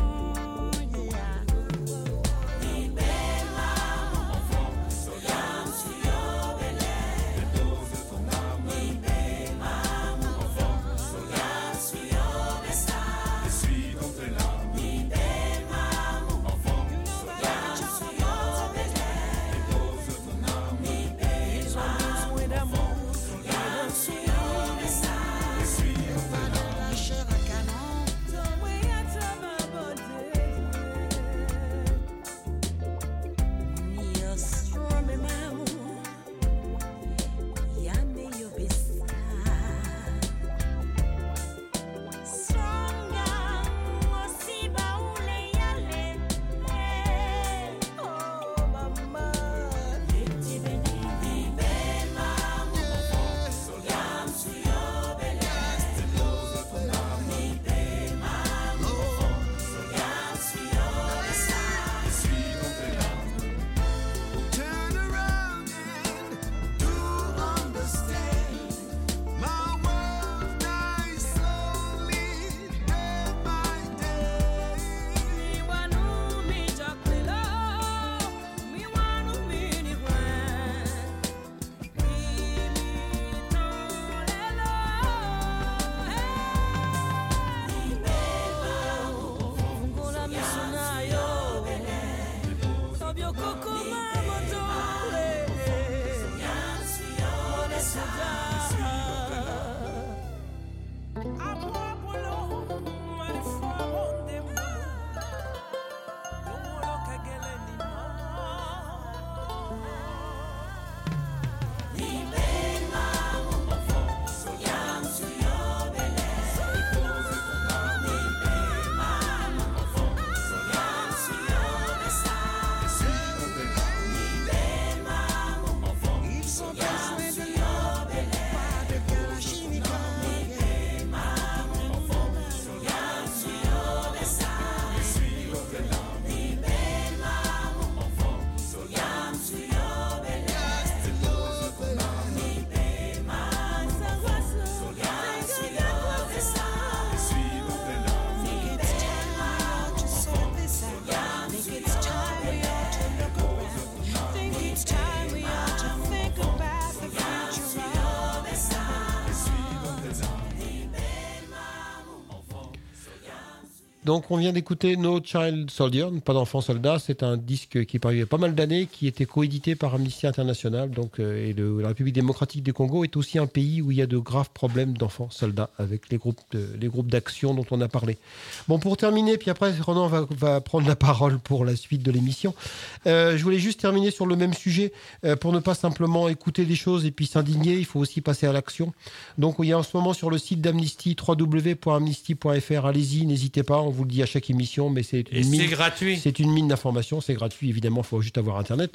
Donc on vient d'écouter No Child Soldier, pas d'enfant soldat. C'est un disque qui est paru il y a pas mal d'années, qui était coédité par Amnesty International. Donc, euh, et le, la République démocratique du Congo est aussi un pays où il y a de graves problèmes d'enfants soldats avec les groupes, de, les groupes d'action dont on a parlé. Bon, pour terminer, puis après Ronan va, va prendre la parole pour la suite de l'émission. Euh, je voulais juste terminer sur le même sujet. Euh, pour ne pas simplement écouter des choses et puis s'indigner, il faut aussi passer à l'action. Donc il y a en ce moment sur le site d'Amnesty, w w w point amnesty point f r. Allez-y, n'hésitez pas. On vous le dit à chaque émission, mais c'est une, Et mine, c'est gratuit. C'est une mine d'informations, c'est gratuit, évidemment, il faut juste avoir Internet.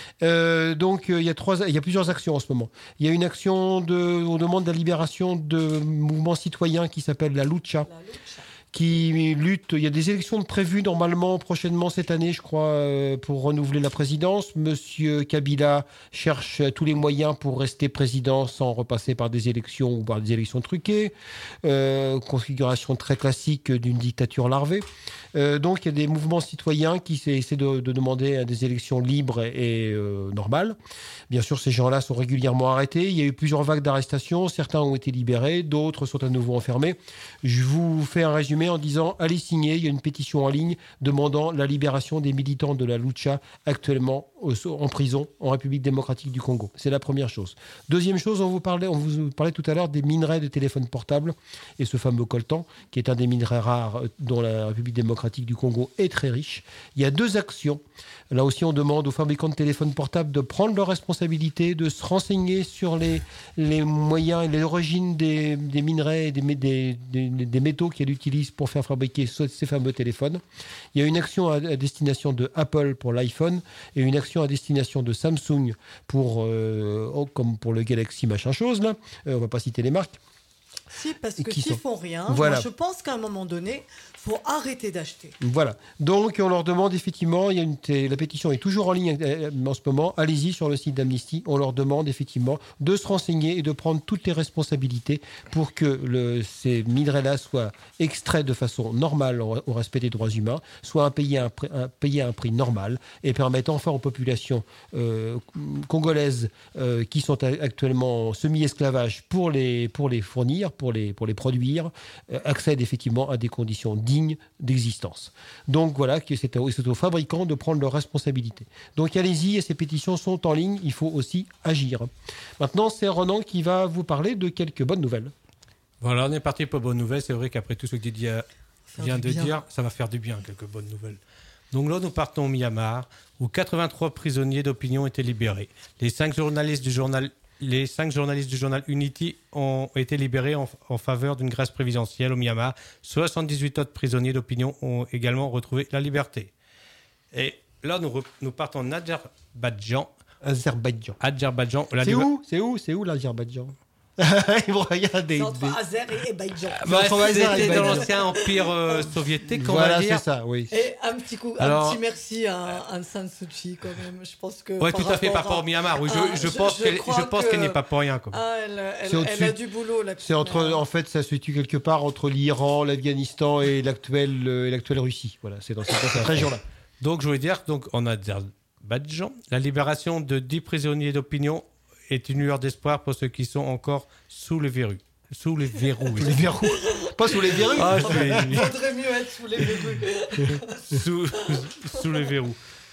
Euh, donc, euh, il y a trois, il y a plusieurs actions en ce moment. Il y a une action de, on demande la libération de mouvements citoyens qui s'appelle la Lucha. La Lucha. Qui lutte. Il y a des élections prévues normalement prochainement cette année, je crois, euh, pour renouveler la présidence. Monsieur Kabila cherche tous les moyens pour rester président sans repasser par des élections ou par des élections truquées. Euh, configuration très classique d'une dictature larvée. Euh, donc, il y a des mouvements citoyens qui essaient de, de demander des élections libres et euh, normales. Bien sûr, ces gens-là sont régulièrement arrêtés. Il y a eu plusieurs vagues d'arrestations. Certains ont été libérés, d'autres sont à nouveau enfermés. Je vous fais un résumé résumé en disant « Allez signer, il y a une pétition en ligne demandant la libération des militants de la Lucha actuellement en prison en République démocratique du Congo. » C'est la première chose. Deuxième chose, on vous parlait, on vous parlait tout à l'heure des minerais de téléphones portables et ce fameux coltan, qui est un des minerais rares dont la République démocratique du Congo est très riche. Il y a deux actions. Là aussi, on demande aux fabricants de téléphones portables de prendre leurs responsabilités, de se renseigner sur les, les moyens et les origines des, des minerais et des, des, des, des métaux qu'elle utilise pour faire fabriquer ces fameux téléphones. Il y a une action à, à destination de Apple pour l'iPhone et une action à destination de Samsung pour, euh, oh, comme pour le Galaxy machin chose, là. Euh, on ne va pas citer les marques. Si, parce que Qui s'ils sont... font rien, voilà. moi je pense qu'à un moment donné, il faut arrêter d'acheter. Voilà. Donc, on leur demande effectivement, il y a une t- la pétition est toujours en ligne euh, en ce moment, allez-y sur le site d'Amnesty, on leur demande effectivement de se renseigner et de prendre toutes les responsabilités pour que le, ces minerais-là soient extraits de façon normale au, au respect des droits humains, soient payés à un, prix, un, payés à un prix normal et permettent enfin aux populations euh, congolaises euh, qui sont a- actuellement en semi-esclavage pour les, pour les fournir, pour les, pour les produire, euh, accèdent effectivement à des conditions dignes d'existence. Donc voilà, c'est aux, c'est aux fabricants de prendre leurs responsabilités. Donc allez-y, ces pétitions sont en ligne, il faut aussi agir. Maintenant, c'est Ronan qui va vous parler de quelques bonnes nouvelles. Voilà, on est parti pour bonnes nouvelles. C'est vrai qu'après tout ce que Didier vient de bien. dire, ça va faire du bien, quelques bonnes nouvelles. Donc là, nous partons au Myanmar, où quatre-vingt-trois prisonniers d'opinion étaient libérés. Les cinq journalistes du journal Les cinq journalistes du journal Unity ont été libérés en, en faveur d'une grâce présidentielle au Myanmar. soixante-dix-huit autres prisonniers d'opinion ont également retrouvé la liberté. Et là, nous, re, nous partons en Azerbaïdjan. Azerbaïdjan. Azerbaïdjan. La C'est liber- où C'est où C'est où l'Azerbaïdjan? Ils me regardent des... C'est entre des- Azer et Baïdjan. Bah, Entre Azer et c'était dans Azerbaïdjan. l'ancien empire euh, soviétique, on Voilà, va dire. c'est ça, oui. Et un petit coup, Alors- un petit merci à Aung San Suu Kyi quand même. Je pense que. Oui, par tout à fait, par rapport rapport au Myanmar. Oui, je, Ah, je je- pense je qu'elle, crois je pense que- qu'elle n'est pas pour rien. Quoi. Ah, elle, elle, C'est elle au-dessus. a du boulot là. C'est entre, en fait, ça se situe quelque part entre l'Iran, l'Afghanistan et l'actuelle, euh, et l'actuelle Russie. Voilà, c'est dans cette, dans cette région-là. Donc, je voulais dire, donc, en Azerbaïdjan, la libération de dix prisonniers d'opinion est une lueur d'espoir pour ceux qui sont encore sous le verrou. Sous les verrous. Sous les verrous. Pas sous les verrous. Ah, je vais- Il faudrait mieux être sous les verrues. sous, sous les verrous.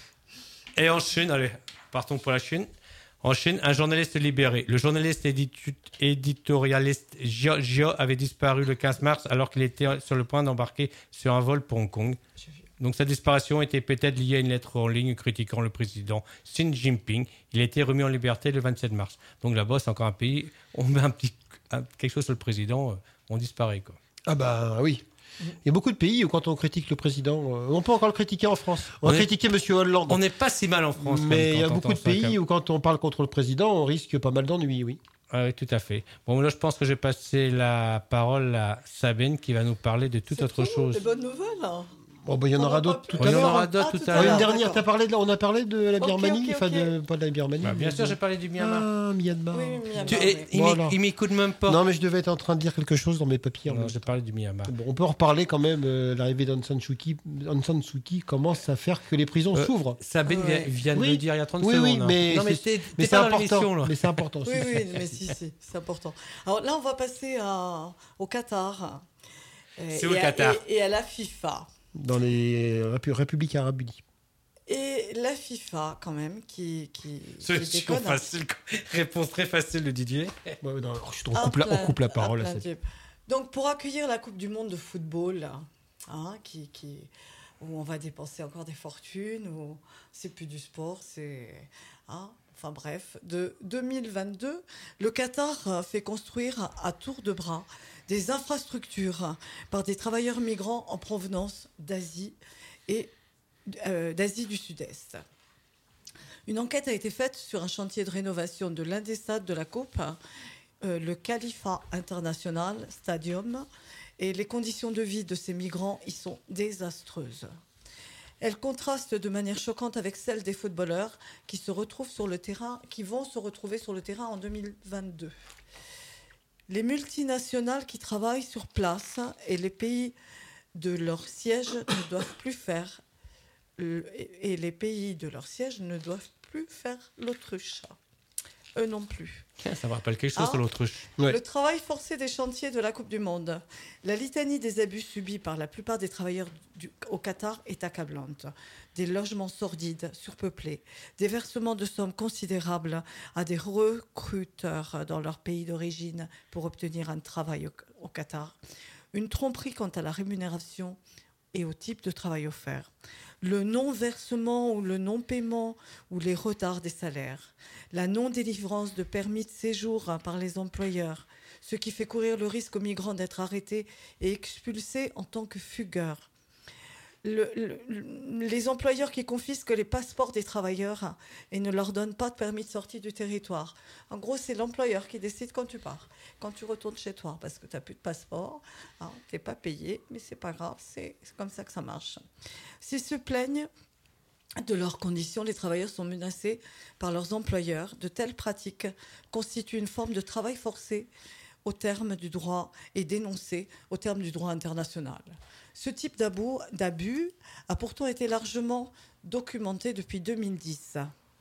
Et en Chine, allez, partons pour la Chine. En Chine, un journaliste est libéré. Le journaliste éditu- éditorialiste Jia Jia avait disparu le quinze mars alors qu'il était sur le point d'embarquer sur un vol pour Hong Kong. Donc sa disparition était peut-être liée à une lettre en ligne critiquant le président Xi Jinping. Il a été remis en liberté le vingt-sept mars. Donc là-bas, c'est encore un pays, on met un petit, un- quelque chose sur le président, euh, on disparaît. Quoi. Ah bah oui. Il y a beaucoup de pays où quand on critique le président, euh, on peut encore le critiquer en France. On, On a est- critiqué M. Hollande. On n'est pas si mal en France. quand Mais même, il y a quand on beaucoup de entend ça, quand pays même. où quand on parle contre le président, on risque pas mal d'ennuis, oui. Ah oui, tout à fait. Bon, là, je pense que je vais passer la parole à Sabine qui va nous parler de toute C'est autre tout, chose. Des bonnes nouvelles. Bon, bah, il y en On aura va d'autres pas tout plus- à Il y en l'heure. aura Ah, d'autres tout tout à à Ah, l'heure. une dernière, d'accord. t'as parlé de, on a parlé de la Ok, Birmanie, ok, enfin ok. de, pas de la Birmanie. Bah, bien mais sûr, de- j'ai parlé du Myanmar. Ah, Myanmar. Oui, Myanmar, Tu- oui. et- il Voilà. m'é- il m'écoute même pas. Non, mais je devais être en train de dire quelque chose dans mes papiers. en Non, même j'ai temps. parlé du Myanmar. Bon, on peut en reparler quand même. euh, L'arrivée d'Aung San Suu Kyi, Aung San Suu Kyi commence à faire que les prisons Euh, s'ouvrent. Sabine Ouais. vient, vient de Oui. le dire il y a trente Oui, secondes. oui, hein. mais non, mais c'est- t'es, Mais t'es c'est pas dans l'émission, important. là. Mais c'est important. Oui, aussi. oui, mais si, si, c'est important. Alors là, on va passer à- au Qatar. Et- C'est où le et à- Qatar et, et à la FIFA. Dans les Répu- Républiques Arabes Unies. Et la FIFA, quand même, qui, qui, qui Solution déconne. facile. Réponse très facile de Didier. Ouais, non, je- Un on, coupe la, plein- on coupe la un parole à plein cette. type. Donc, pour accueillir la Coupe du Monde de football, hein, qui, qui, où on va dépenser encore des fortunes, où c'est plus du sport, c'est... hein, enfin bref, de deux mille vingt-deux, le Qatar euh, fait construire à tour de bras des infrastructures par des travailleurs migrants en provenance d'Asie et euh, d'Asie du Sud-Est. Une enquête a été faite sur un chantier de rénovation de l'un des stades de la Coupe, euh, le Khalifa International Stadium, et les conditions de vie de ces migrants y sont désastreuses. Elles contrastent de manière choquante avec celles des footballeurs qui se retrouvent sur le terrain, qui vont se retrouver sur le terrain en deux mille vingt-deux. Les multinationales qui travaillent sur place et les pays de leur siège ne doivent plus faire le- et les pays de leur siège ne doivent plus faire l'autruche. eux non plus. Tiens, ça me rappelle quelque chose Ah. sur l'autruche. Ouais. Le travail forcé des chantiers de la Coupe du Monde. La litanie des abus subis par la plupart des travailleurs du- au Qatar est accablante. Des logements sordides, surpeuplés, des versements de sommes considérables à des recruteurs dans leur pays d'origine pour obtenir un travail au, au Qatar. Une tromperie quant à la rémunération et au type de travail offert. Le non-versement ou le non-paiement ou les retards des salaires. La non-délivrance de permis de séjour hein, par les employeurs, ce qui fait courir le risque aux migrants d'être arrêtés et expulsés en tant que fugueurs. Le- le- le- les employeurs qui confisquent les passeports des travailleurs hein, et ne leur donnent pas de permis de sortie du territoire. En gros, c'est l'employeur qui décide quand tu pars, quand tu retournes chez toi, parce que tu n'as plus de passeport, hein, tu n'es pas payé, mais c'est pas grave, c'est c'est comme ça que ça marche. S'ils se plaignent de leurs conditions, les travailleurs sont menacés par leurs employeurs. De telles pratiques constituent une forme de travail forcé au terme du droit et dénoncé au terme du droit international. Ce type d'abus, d'abus a pourtant été largement documenté depuis deux mille dix.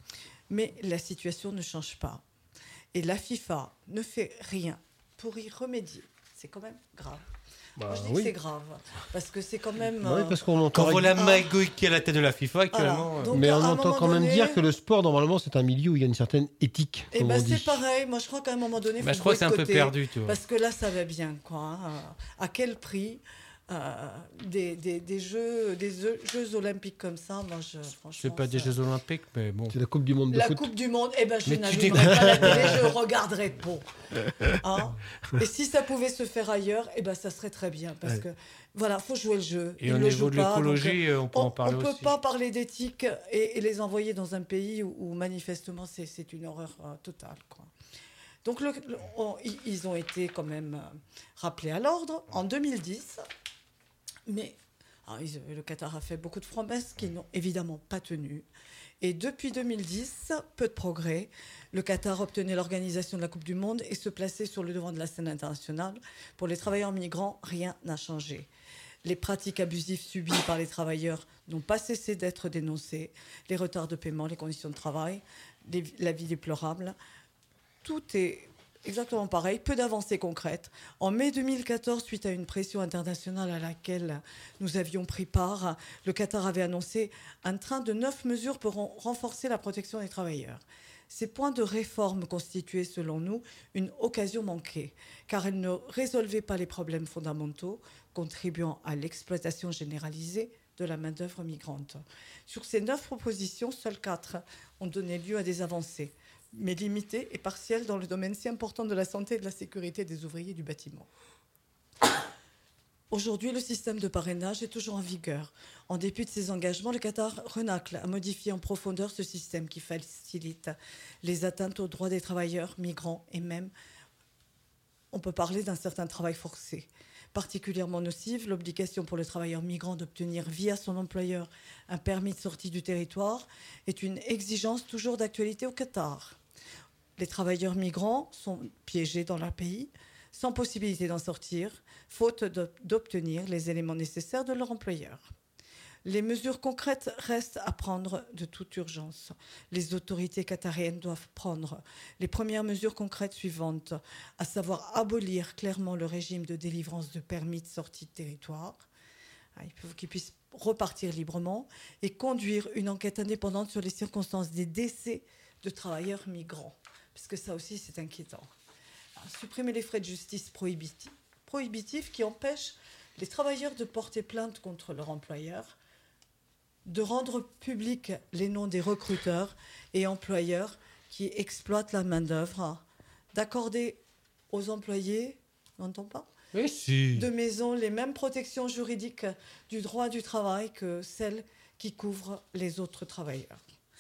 Mais la situation ne change pas. Et la FIFA ne fait rien pour y remédier. C'est quand même grave. Bah, Moi, je dis oui. que c'est grave. Parce que c'est quand même... Bah oui, euh, parce qu'on entend. Quand on voit la Ah. magouille qui est à la tête de la FIFA actuellement. Voilà. euh, Donc, Mais à on un entend moment quand même donné- dire que le sport, normalement, c'est un milieu où il y a une certaine éthique. Eh comme ben on dit. c'est pareil. Moi, je crois qu'à un moment donné, bah, faut je crois que c'est un peu boycotter. perdu, tu vois. Parce que là, ça va bien, quoi. hein. À quel prix euh, des, des, des jeux, des jeux, jeux olympiques comme ça, moi, je, franchement... C'est pas des ça- Jeux Olympiques, mais bon. C'est la Coupe du Monde de La foot. Coupe du Monde, eh ben, je Mais tu n'allumerai pas la télé, je regarderai pas. Hein. Et si ça pouvait se faire ailleurs, eh ben, ça serait très bien. Parce Ouais. que, voilà, faut jouer le jeu. Et Ils au le niveau jouent de pas, donc, l'écologie, euh, on peut on en parler ne peut aussi. pas parler d'éthique et, et les envoyer dans un pays où, où manifestement c'est, c'est une horreur euh, totale. Quoi. Donc le- le- on- i- ils ont été quand même euh, rappelés à l'ordre en deux mille dix, mais alors, ils- le Qatar a fait beaucoup de promesses qui n'ont évidemment pas tenu. Et depuis deux mille dix, peu de progrès. Le Qatar obtenait l'organisation de la Coupe du Monde et se plaçait sur le devant de la scène internationale. Pour les travailleurs migrants, rien n'a changé. Les pratiques abusives subies par les travailleurs n'ont pas cessé d'être dénoncées. Les retards de paiement, les conditions de travail, les- la vie déplorable. Tout est exactement pareil. Peu d'avancées concrètes. En mai deux mille quatorze, suite à une pression internationale à laquelle nous avions pris part, le Qatar avait annoncé un train de neuf mesures pour ren- renforcer la protection des travailleurs. Ces points de réforme constituaient, selon nous, une occasion manquée, car elles ne résolvaient pas les problèmes fondamentaux contribuant à l'exploitation généralisée de la main-d'œuvre migrante. Sur ces neuf propositions, seules quatre ont donné lieu à des avancées, mais limitées et partielles dans le domaine si important de la santé et de la sécurité des ouvriers du bâtiment. Aujourd'hui, le système de parrainage est toujours en vigueur. En dépit de ses engagements, le Qatar renacle à modifier en profondeur ce système qui facilite les atteintes aux droits des travailleurs migrants et même, on peut parler d'un certain travail forcé. Particulièrement nocive, l'obligation pour le travailleur migrant d'obtenir via son employeur un permis de sortie du territoire est une exigence toujours d'actualité au Qatar. Les travailleurs migrants sont piégés dans leur pays, sans possibilité d'en sortir, faute d'obtenir les éléments nécessaires de leur employeur. Les mesures concrètes restent à prendre de toute urgence. Les autorités qatariennes doivent prendre les premières mesures concrètes suivantes, à savoir abolir clairement le régime de délivrance de permis de sortie de territoire. Il faut qu'ils puissent repartir librement et conduire une enquête indépendante sur les circonstances des décès de travailleurs migrants. Parce que ça aussi, c'est inquiétant. Supprimer les frais de justice prohibitifs, prohibitifs qui empêchent les travailleurs de porter plainte contre leur employeur, de rendre publics les noms des recruteurs et employeurs qui exploitent la main-d'œuvre, d'accorder aux employés, on n'entend pas, Mais si. de maison les mêmes protections juridiques du droit du travail que celles qui couvrent les autres travailleurs.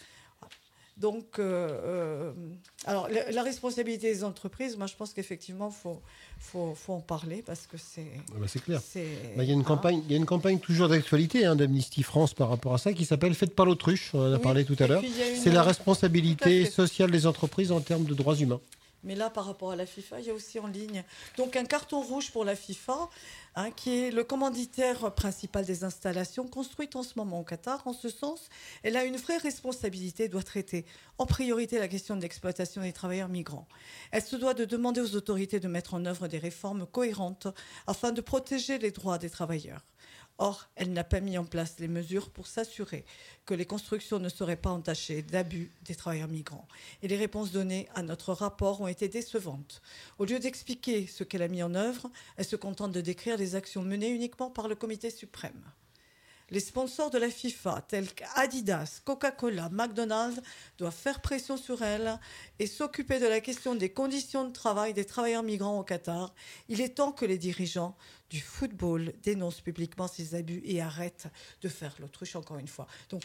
Donc, euh, euh, alors, la, la responsabilité des entreprises, moi, je pense qu'effectivement, il faut, faut, faut en parler parce que c'est... Ah bah, c'est clair. c'est- Bah, Il y a une hein. campagne, il y a une campagne toujours d'actualité hein, d'Amnesty France par rapport à ça qui s'appelle Faites pas l'autruche. On en a Oui, parlé tout à et l'heure. puis il y a une- C'est la Tout à responsabilité fait. sociale des entreprises en termes de droits humains. Mais là, par rapport à la FIFA, il y a aussi en ligne. Donc un carton rouge pour la FIFA, hein, qui est le commanditaire principal des installations construites en ce moment au Qatar. En ce sens, elle a une vraie responsabilité et doit traiter en priorité la question de l'exploitation des travailleurs migrants. Elle se doit de demander aux autorités de mettre en œuvre des réformes cohérentes afin de protéger les droits des travailleurs. Or, elle n'a pas mis en place les mesures pour s'assurer que les constructions ne seraient pas entachées d'abus des travailleurs migrants. Et les réponses données à notre rapport ont été décevantes. Au lieu d'expliquer ce qu'elle a mis en œuvre, elle se contente de décrire les actions menées uniquement par le Comité suprême. Les sponsors de la FIFA, tels qu'Adidas, Coca-Cola, McDonald's, doivent faire pression sur elle et s'occuper de la question des conditions de travail des travailleurs migrants au Qatar. Il est temps que les dirigeants du football dénoncent publiquement ces abus et arrêtent de faire l'autruche encore une fois. Donc,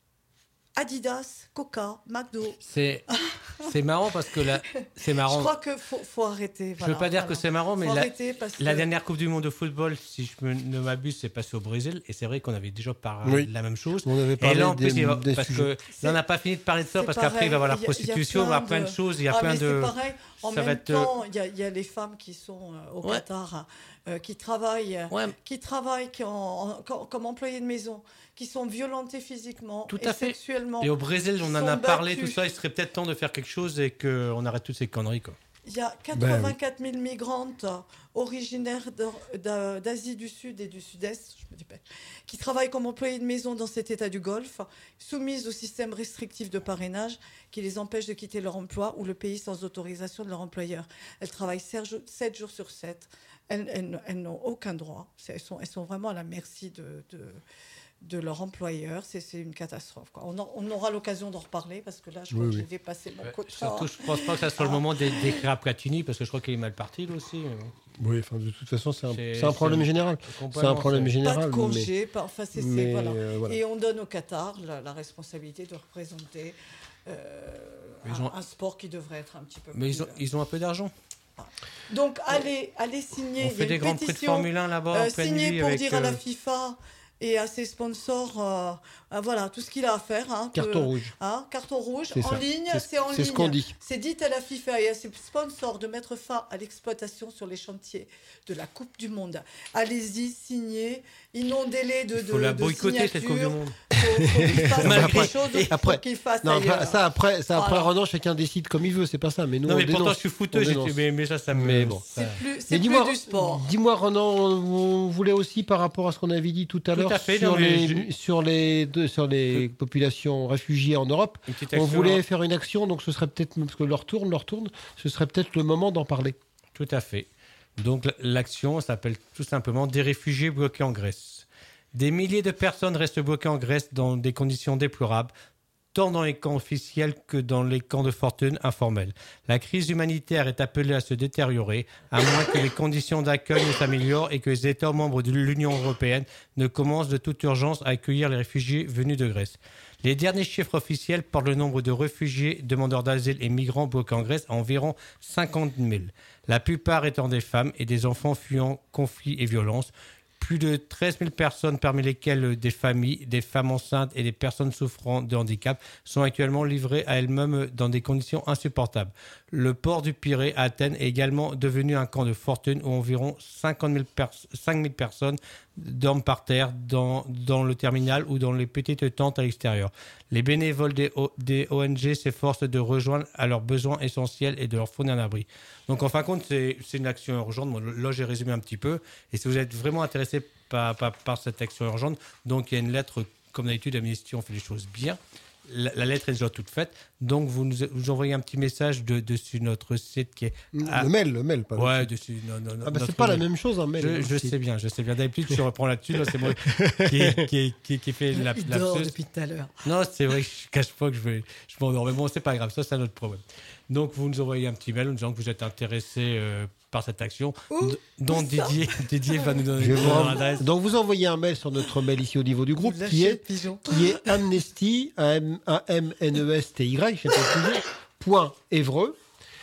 Adidas, Coca, McDo. C'est, c'est marrant parce que là, c'est marrant. Je crois qu'il faut, faut arrêter. Je ne veux pas dire voilà. que c'est marrant, mais la, que... la dernière Coupe du Monde de football, si je me, ne m'abuse, c'est passé au Brésil. Et c'est vrai qu'on avait déjà parlé oui. de la même chose. On avait parlé et là, en plus, des, va, des parce sujets. que là, on n'a pas fini de parler de ça parce pareil. qu'après, il va y avoir la il y a, prostitution, il va y avoir plein de, de choses. Il y a ah, plein mais de. C'est pareil. En ça même va temps, il y, a, il y a les femmes qui sont euh, au ouais. Qatar, euh, qui travaillent, ouais. qui travaillent qui en, en, comme, comme employées de maison, qui sont violentées physiquement tout et à fait. sexuellement. Et au Brésil, on en a parlé, tout ça. Il serait peut-être temps de faire quelque chose et qu'on arrête toutes ces conneries, quoi. Il y a quatre-vingt-quatre mille migrantes originaires d'Asie du Sud et du Sud-Est, je me dis pas, qui travaillent comme employées de maison dans cet État du Golfe, soumises au système restrictif de parrainage qui les empêche de quitter leur emploi ou le pays sans autorisation de leur employeur. Elles travaillent sept jours sur sept. Elles, elles, elles n'ont aucun droit. Elles sont, elles sont vraiment à la merci de... de de leur employeur, c'est, c'est une catastrophe, quoi. On, en, on aura l'occasion d'en reparler parce que là, je crois oui, que oui. j'ai dépassé mon ouais, quota. Surtout, je ne pense pas que ça soit ah. le moment d'écrire à Platini parce que je crois qu'il est mal parti, lui aussi. Oui, enfin, de toute façon, c'est un, c'est, c'est un problème c'est général. C'est un problème c'est... général. Pas de congé, mais... pas, enfin, c'est, mais, c'est, voilà. Euh, voilà. Et on donne au Qatar la, la responsabilité de représenter euh, un, ont... un sport qui devrait être un petit peu mais plus... Mais ils, ils ont un peu d'argent. Donc, allez, allez signer. On fait des grands prix de Formule un là-bas. Euh, signer pour avec, dire euh... à la FIFA... et à ses sponsors, euh, euh, voilà, tout ce qu'il a à faire. Hein, carton que, rouge. Hein, carton rouge, c'est en ça. ligne, c'est, c'est en c'est ligne. Ce qu'on dit. C'est dit à la FIFA et à ses sponsors de mettre fin à l'exploitation sur les chantiers de la Coupe du Monde. Allez-y, signez, inondez-les de, de, Il faut la de boycotter, cette Coupe du Monde. Il faut, faut qu'il fasse quelque chose, après, faut qu'il fasse non, ailleurs. Ça, après, ça, après voilà. Renan, chacun décide comme il veut, c'est pas ça. Mais nous, non, on mais dénonce. pourtant, je suis fouteux, mais, mais ça, ça me... Mais bon. C'est plus, c'est mais plus dis-moi, du sport. Dis-moi, Renan, on voulait aussi, par rapport à ce qu'on avait dit tout à tout l'heure à fait, sur, non, les, je... sur, les, de, sur les populations réfugiées en Europe, on voulait faire une action, donc ce serait peut-être, parce que leur tourne, leur tourne, ce serait peut-être le moment d'en parler. Tout à fait. Donc l'action s'appelle tout simplement « Des réfugiés bloqués en Grèce ». Des milliers de personnes restent bloquées en Grèce dans des conditions déplorables, tant dans les camps officiels que dans les camps de fortune informels. La crise humanitaire est appelée à se détériorer, à moins que les conditions d'accueil ne s'améliorent et que les États membres de l'Union européenne ne commencent de toute urgence à accueillir les réfugiés venus de Grèce. Les derniers chiffres officiels portent le nombre de réfugiés, demandeurs d'asile et migrants bloqués en Grèce à environ cinquante mille. La plupart étant des femmes et des enfants fuyant conflits et violences. Plus de treize mille personnes, parmi lesquelles des familles, des femmes enceintes et des personnes souffrant de handicap, sont actuellement livrées à elles-mêmes dans des conditions insupportables. Le port du Pirée à Athènes est également devenu un camp de fortune où environ cinquante mille pers- cinq mille personnes dorment par terre dans, dans le terminal ou dans les petites tentes à l'extérieur. Les bénévoles des, o- des O N G s'efforcent de rejoindre à leurs besoins essentiels et de leur fournir un abri. Donc en fin de compte, c'est, c'est une action urgente. Moi, là, j'ai résumé un petit peu. Et si vous êtes vraiment intéressé par, par, par cette action urgente, donc il y a une lettre, comme d'habitude, Amnesty, on fait les choses bien. La, la lettre est déjà toute faite, donc vous nous vous envoyez un petit message de, dessus notre site qui est... Le à... mail, le mail, pas ouais, dessus. Non, non, ah bah c'est mail. pas la même chose, un mail. Je, je sais bien, je sais bien. D'habitude, je reprends là-dessus, là, c'est moi qui, qui, qui, qui fait la... Il la dort pseuse. depuis tout à l'heure. Non, c'est vrai que je ne cache pas que je, vais, je m'endors, mais bon, c'est pas grave, ça, c'est un autre problème. Donc, vous nous envoyez un petit mail en nous disant que vous êtes intéressé euh, par cette action, Ouh, d- dont Didier, Didier va nous donner Je son vous... adresse. Donc, vous envoyez un mail sur notre mail ici au niveau du groupe qui est, qui est Amnesty, A M N E S T Y, je sais pas toujours, point Évreux,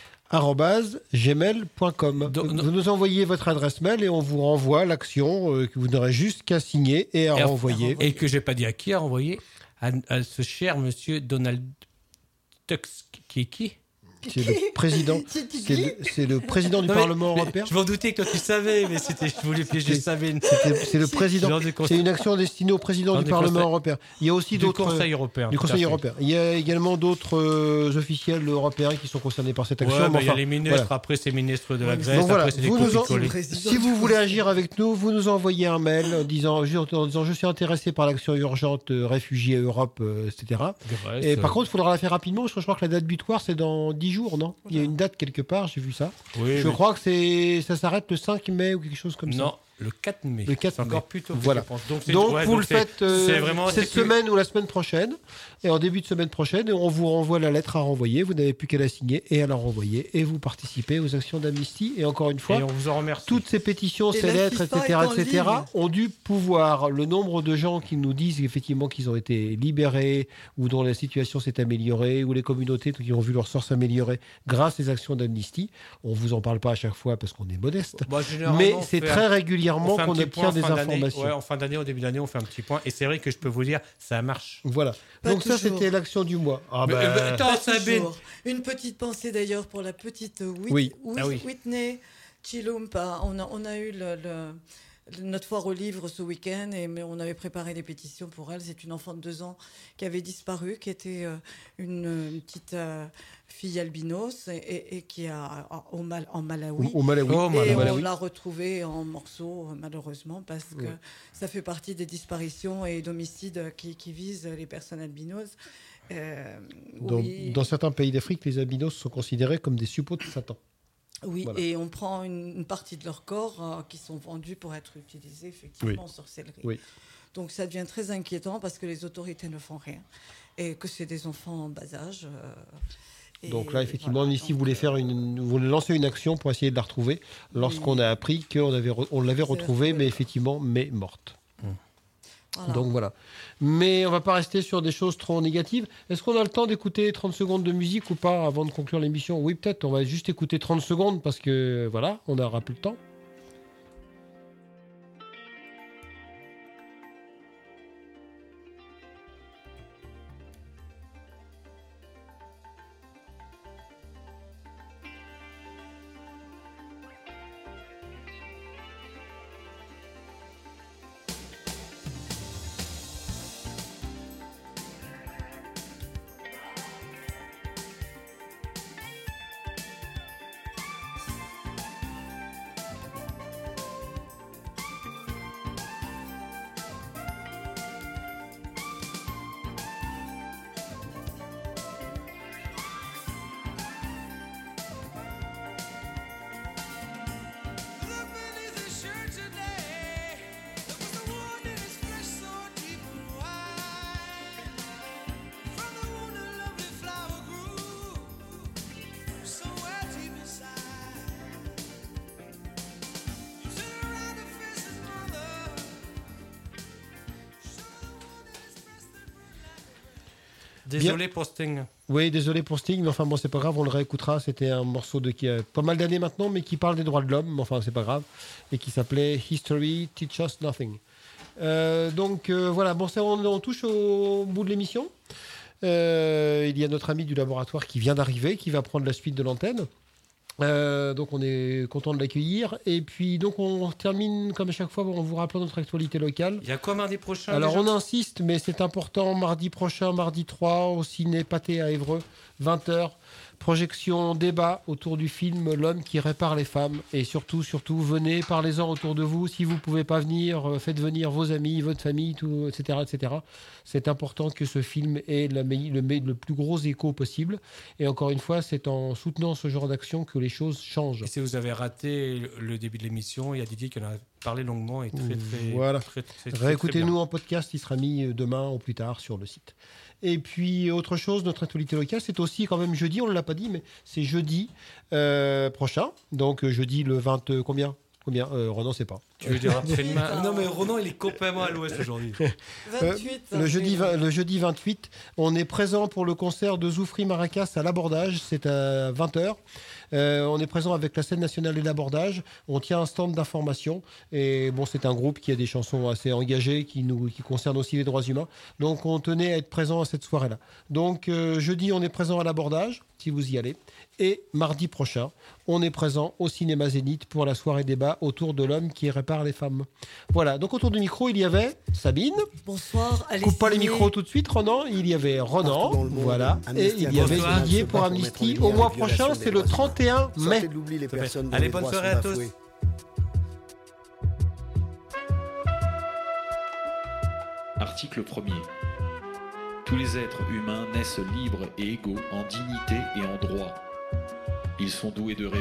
arobase gmail point com. Donc, vous nous envoyez votre adresse mail et on vous renvoie l'action euh, que vous n'aurez juste qu'à signer et à et renvoyer. Et que j'ai pas dit à qui à renvoyer, à, à ce cher monsieur Donald Tusk, qui est qui C'est le président. C'est C'est le, c'est le président du Non, mais- Parlement mais européen. Je m'en doutais que toi tu savais, mais c'était, je voulais piéger C'est- Sabine. C'est c'est le président. Genre du conseil- C'est une action destinée au président Genre du du Parlement conseil- européen. Il y a aussi Du d'autres. Conseil européen. Du tout à Conseil fait. européen. Il y a également d'autres euh, officiels européens qui sont concernés par cette Ouais, action. bah, mais il y a enfin, les ministres, voilà. après c'est ministres de la Ouais, mais Grèce, donc après voilà, c'est des vous nous en- copies-collés. Président Si vous du voulez Conseil. agir avec nous, vous nous envoyez un mail en disant, en disant je suis intéressé par l'action urgente euh, réfugiés Europe, euh, et cetera. Grèce, Et par euh, contre, il faudra la faire rapidement parce que je crois que la date butoir c'est dans dix jours, non? Il y a une date quelque part, j'ai vu ça. oui, je mais- crois que c'est ça s'arrête le cinq mai ou quelque chose comme ça. Non, le quatre mai. Le quatre C'est encore mai. plus tôt que Voilà. je pense. Donc, c'est- Donc ouais, vous donc le c'est- faites euh, c'est vraiment cette c'est plus- semaine ou la semaine prochaine. Et en début de semaine prochaine, on vous renvoie la lettre à renvoyer. Vous n'avez plus qu'à la signer et à la renvoyer. Et vous participez aux actions d'amnistie. Et encore une fois, Et on vous en remercie. toutes ces pétitions, Et ces lettres, l'assistant et cetera, est en et cetera, ligne. ont dû pouvoir, le nombre de gens qui nous disent effectivement qu'ils ont été libérés ou dont la situation s'est améliorée ou les communautés qui ont vu leur sort s'améliorer grâce aux actions d'amnistie. On vous en parle pas à chaque fois parce qu'on est modeste. Bah, généralement, Mais on c'est fait très un- régulièrement on fait un qu'on petit point obtient en des fin d'année. informations. Ouais, en fin d'année, au début d'année, on fait un petit point. Et c'est vrai que je peux vous dire, ça marche. Voilà. Pas Donc ça, toujours. c'était l'action du mois. Ah Mais- ben, mais attends, Pas Sabine. toujours. Une petite pensée d'ailleurs pour la petite Whit- Oui. Whit- Ah oui. Whitney Chilumpa. On a, on a eu le, le- le- notre foire au livre ce week-end et mais on avait préparé des pétitions pour elle. C'est une enfant de deux ans qui avait disparu, qui était euh, une, une petite euh, fille albinos et, et- et qui a au Mal, en Malawi. au Malawi. Oh, Et Malawi. on Malawi. l'a retrouvée en morceaux, euh, malheureusement, parce que Ouais. ça fait partie des disparitions et d'homicides qui, qui visent les personnes albinos. Euh, Dans, oui, dans certains pays d'Afrique, les albinos sont considérés comme des suppôts de Satan. oui, voilà. et on prend une, une partie de leur corps euh, qui sont vendus pour être utilisés effectivement Oui. en sorcellerie. Oui. Donc ça devient très inquiétant parce que les autorités ne font rien et que c'est des enfants en bas âge. euh, et Donc là, effectivement, voilà, ici, vous donc, voulez euh, faire une, vous voulez lancer une action pour essayer de la retrouver lorsqu'on Oui. a appris qu'on avait, re- on l'avait C'est retrouvée, vrai. mais effectivement, mais morte. voilà. Donc voilà. Mais on va pas rester sur des choses trop négatives. Est-ce qu'on a le temps d'écouter trente secondes de musique ou pas avant de conclure l'émission? Oui, peut-être. On va juste écouter trente secondes parce que voilà, on n'aura plus le temps. Look beneath his shirt today. There was a wound in his flesh so deep and wide. From the wound a lovely flower grew, somewhere deep inside. He turned around to face his mother. Showed the wound in his breast that burned like a Désolé pour Sting. Oui, désolé pour Sting, mais enfin bon, c'est pas grave, on le réécoutera. C'était un morceau de qui a pas mal d'années maintenant, mais qui parle des droits de l'homme, mais enfin c'est pas grave, et qui s'appelait History Teach Us Nothing. Euh, donc euh, voilà, bon, ça, on, on touche au bout de l'émission. Euh, il y a notre ami du laboratoire qui vient d'arriver, qui va prendre la suite de l'antenne. Euh, donc on est content de l'accueillir. Et puis donc on termine comme à chaque fois en vous rappelant notre actualité locale. Il y a quoi mardi prochain Alors déjà on insiste, mais c'est important, mardi prochain, mardi trois, au ciné Pâté à Évreux, vingt heures, projection, débat autour du film L'homme qui répare les femmes. Et surtout, surtout, venez, parlez-en autour de vous. Si vous ne pouvez pas venir, euh, faites venir vos amis, votre famille, tout, et cetera, et cetera. C'est important que ce film ait la me- le, me- le plus gros écho possible. Et encore une fois, c'est en soutenant ce genre d'action que les choses changent. Et si vous avez raté le début de l'émission, il y a Didier qui en a parlé longuement et très très. Voilà. très, très, très, Réécoutez-nous très en podcast, il sera mis euh, demain ou plus tard sur le site. Et puis, autre chose, notre actualité locale, c'est aussi quand même jeudi, on ne l'a pas dit, mais c'est jeudi euh, prochain. Donc, euh, jeudi le vingt, euh, combien Combien euh, Renan, c'est pas. Tu veux dire après-demain? Non, mais Ronan, il est complètement à l'ouest aujourd'hui. vingt-huit Euh, le, jeudi, avril. vingt- le jeudi vingt-huit, on est présent pour le concert de Zoufri Maracas à l'abordage, c'est à vingt heures. Euh, on est présent avec la scène nationale et l'abordage. On tient un stand d'information. Et bon, c'est un groupe qui a des chansons assez engagées, qui, nous, qui concernent aussi les droits humains. Donc, on tenait à être présent à cette soirée-là. Donc, euh, jeudi, on est présent à l'abordage, si vous y allez. Et mardi prochain, on est présent au Cinéma Zénith pour la soirée débat autour de l'homme qui répare les femmes. Voilà, donc autour du micro, il y avait Sabine. Bonsoir. allez Coupe pas les signer. micros tout de suite, Ronan. Il y avait Ronan, Partout dans le monde, voilà. Et Amnesty il y avait International Didier se pour bat pour mettre en Amnesty. lumière Au mois les violations prochain, des c'est le droits humains. trente et un mai. Sortez de l'oubli les fait. personnes dont Allez, les bonne droits soirée sont à tous. bafoués. Article premier. Tous les êtres humains naissent libres et égaux en dignité et en droit. Ils sont doués de raison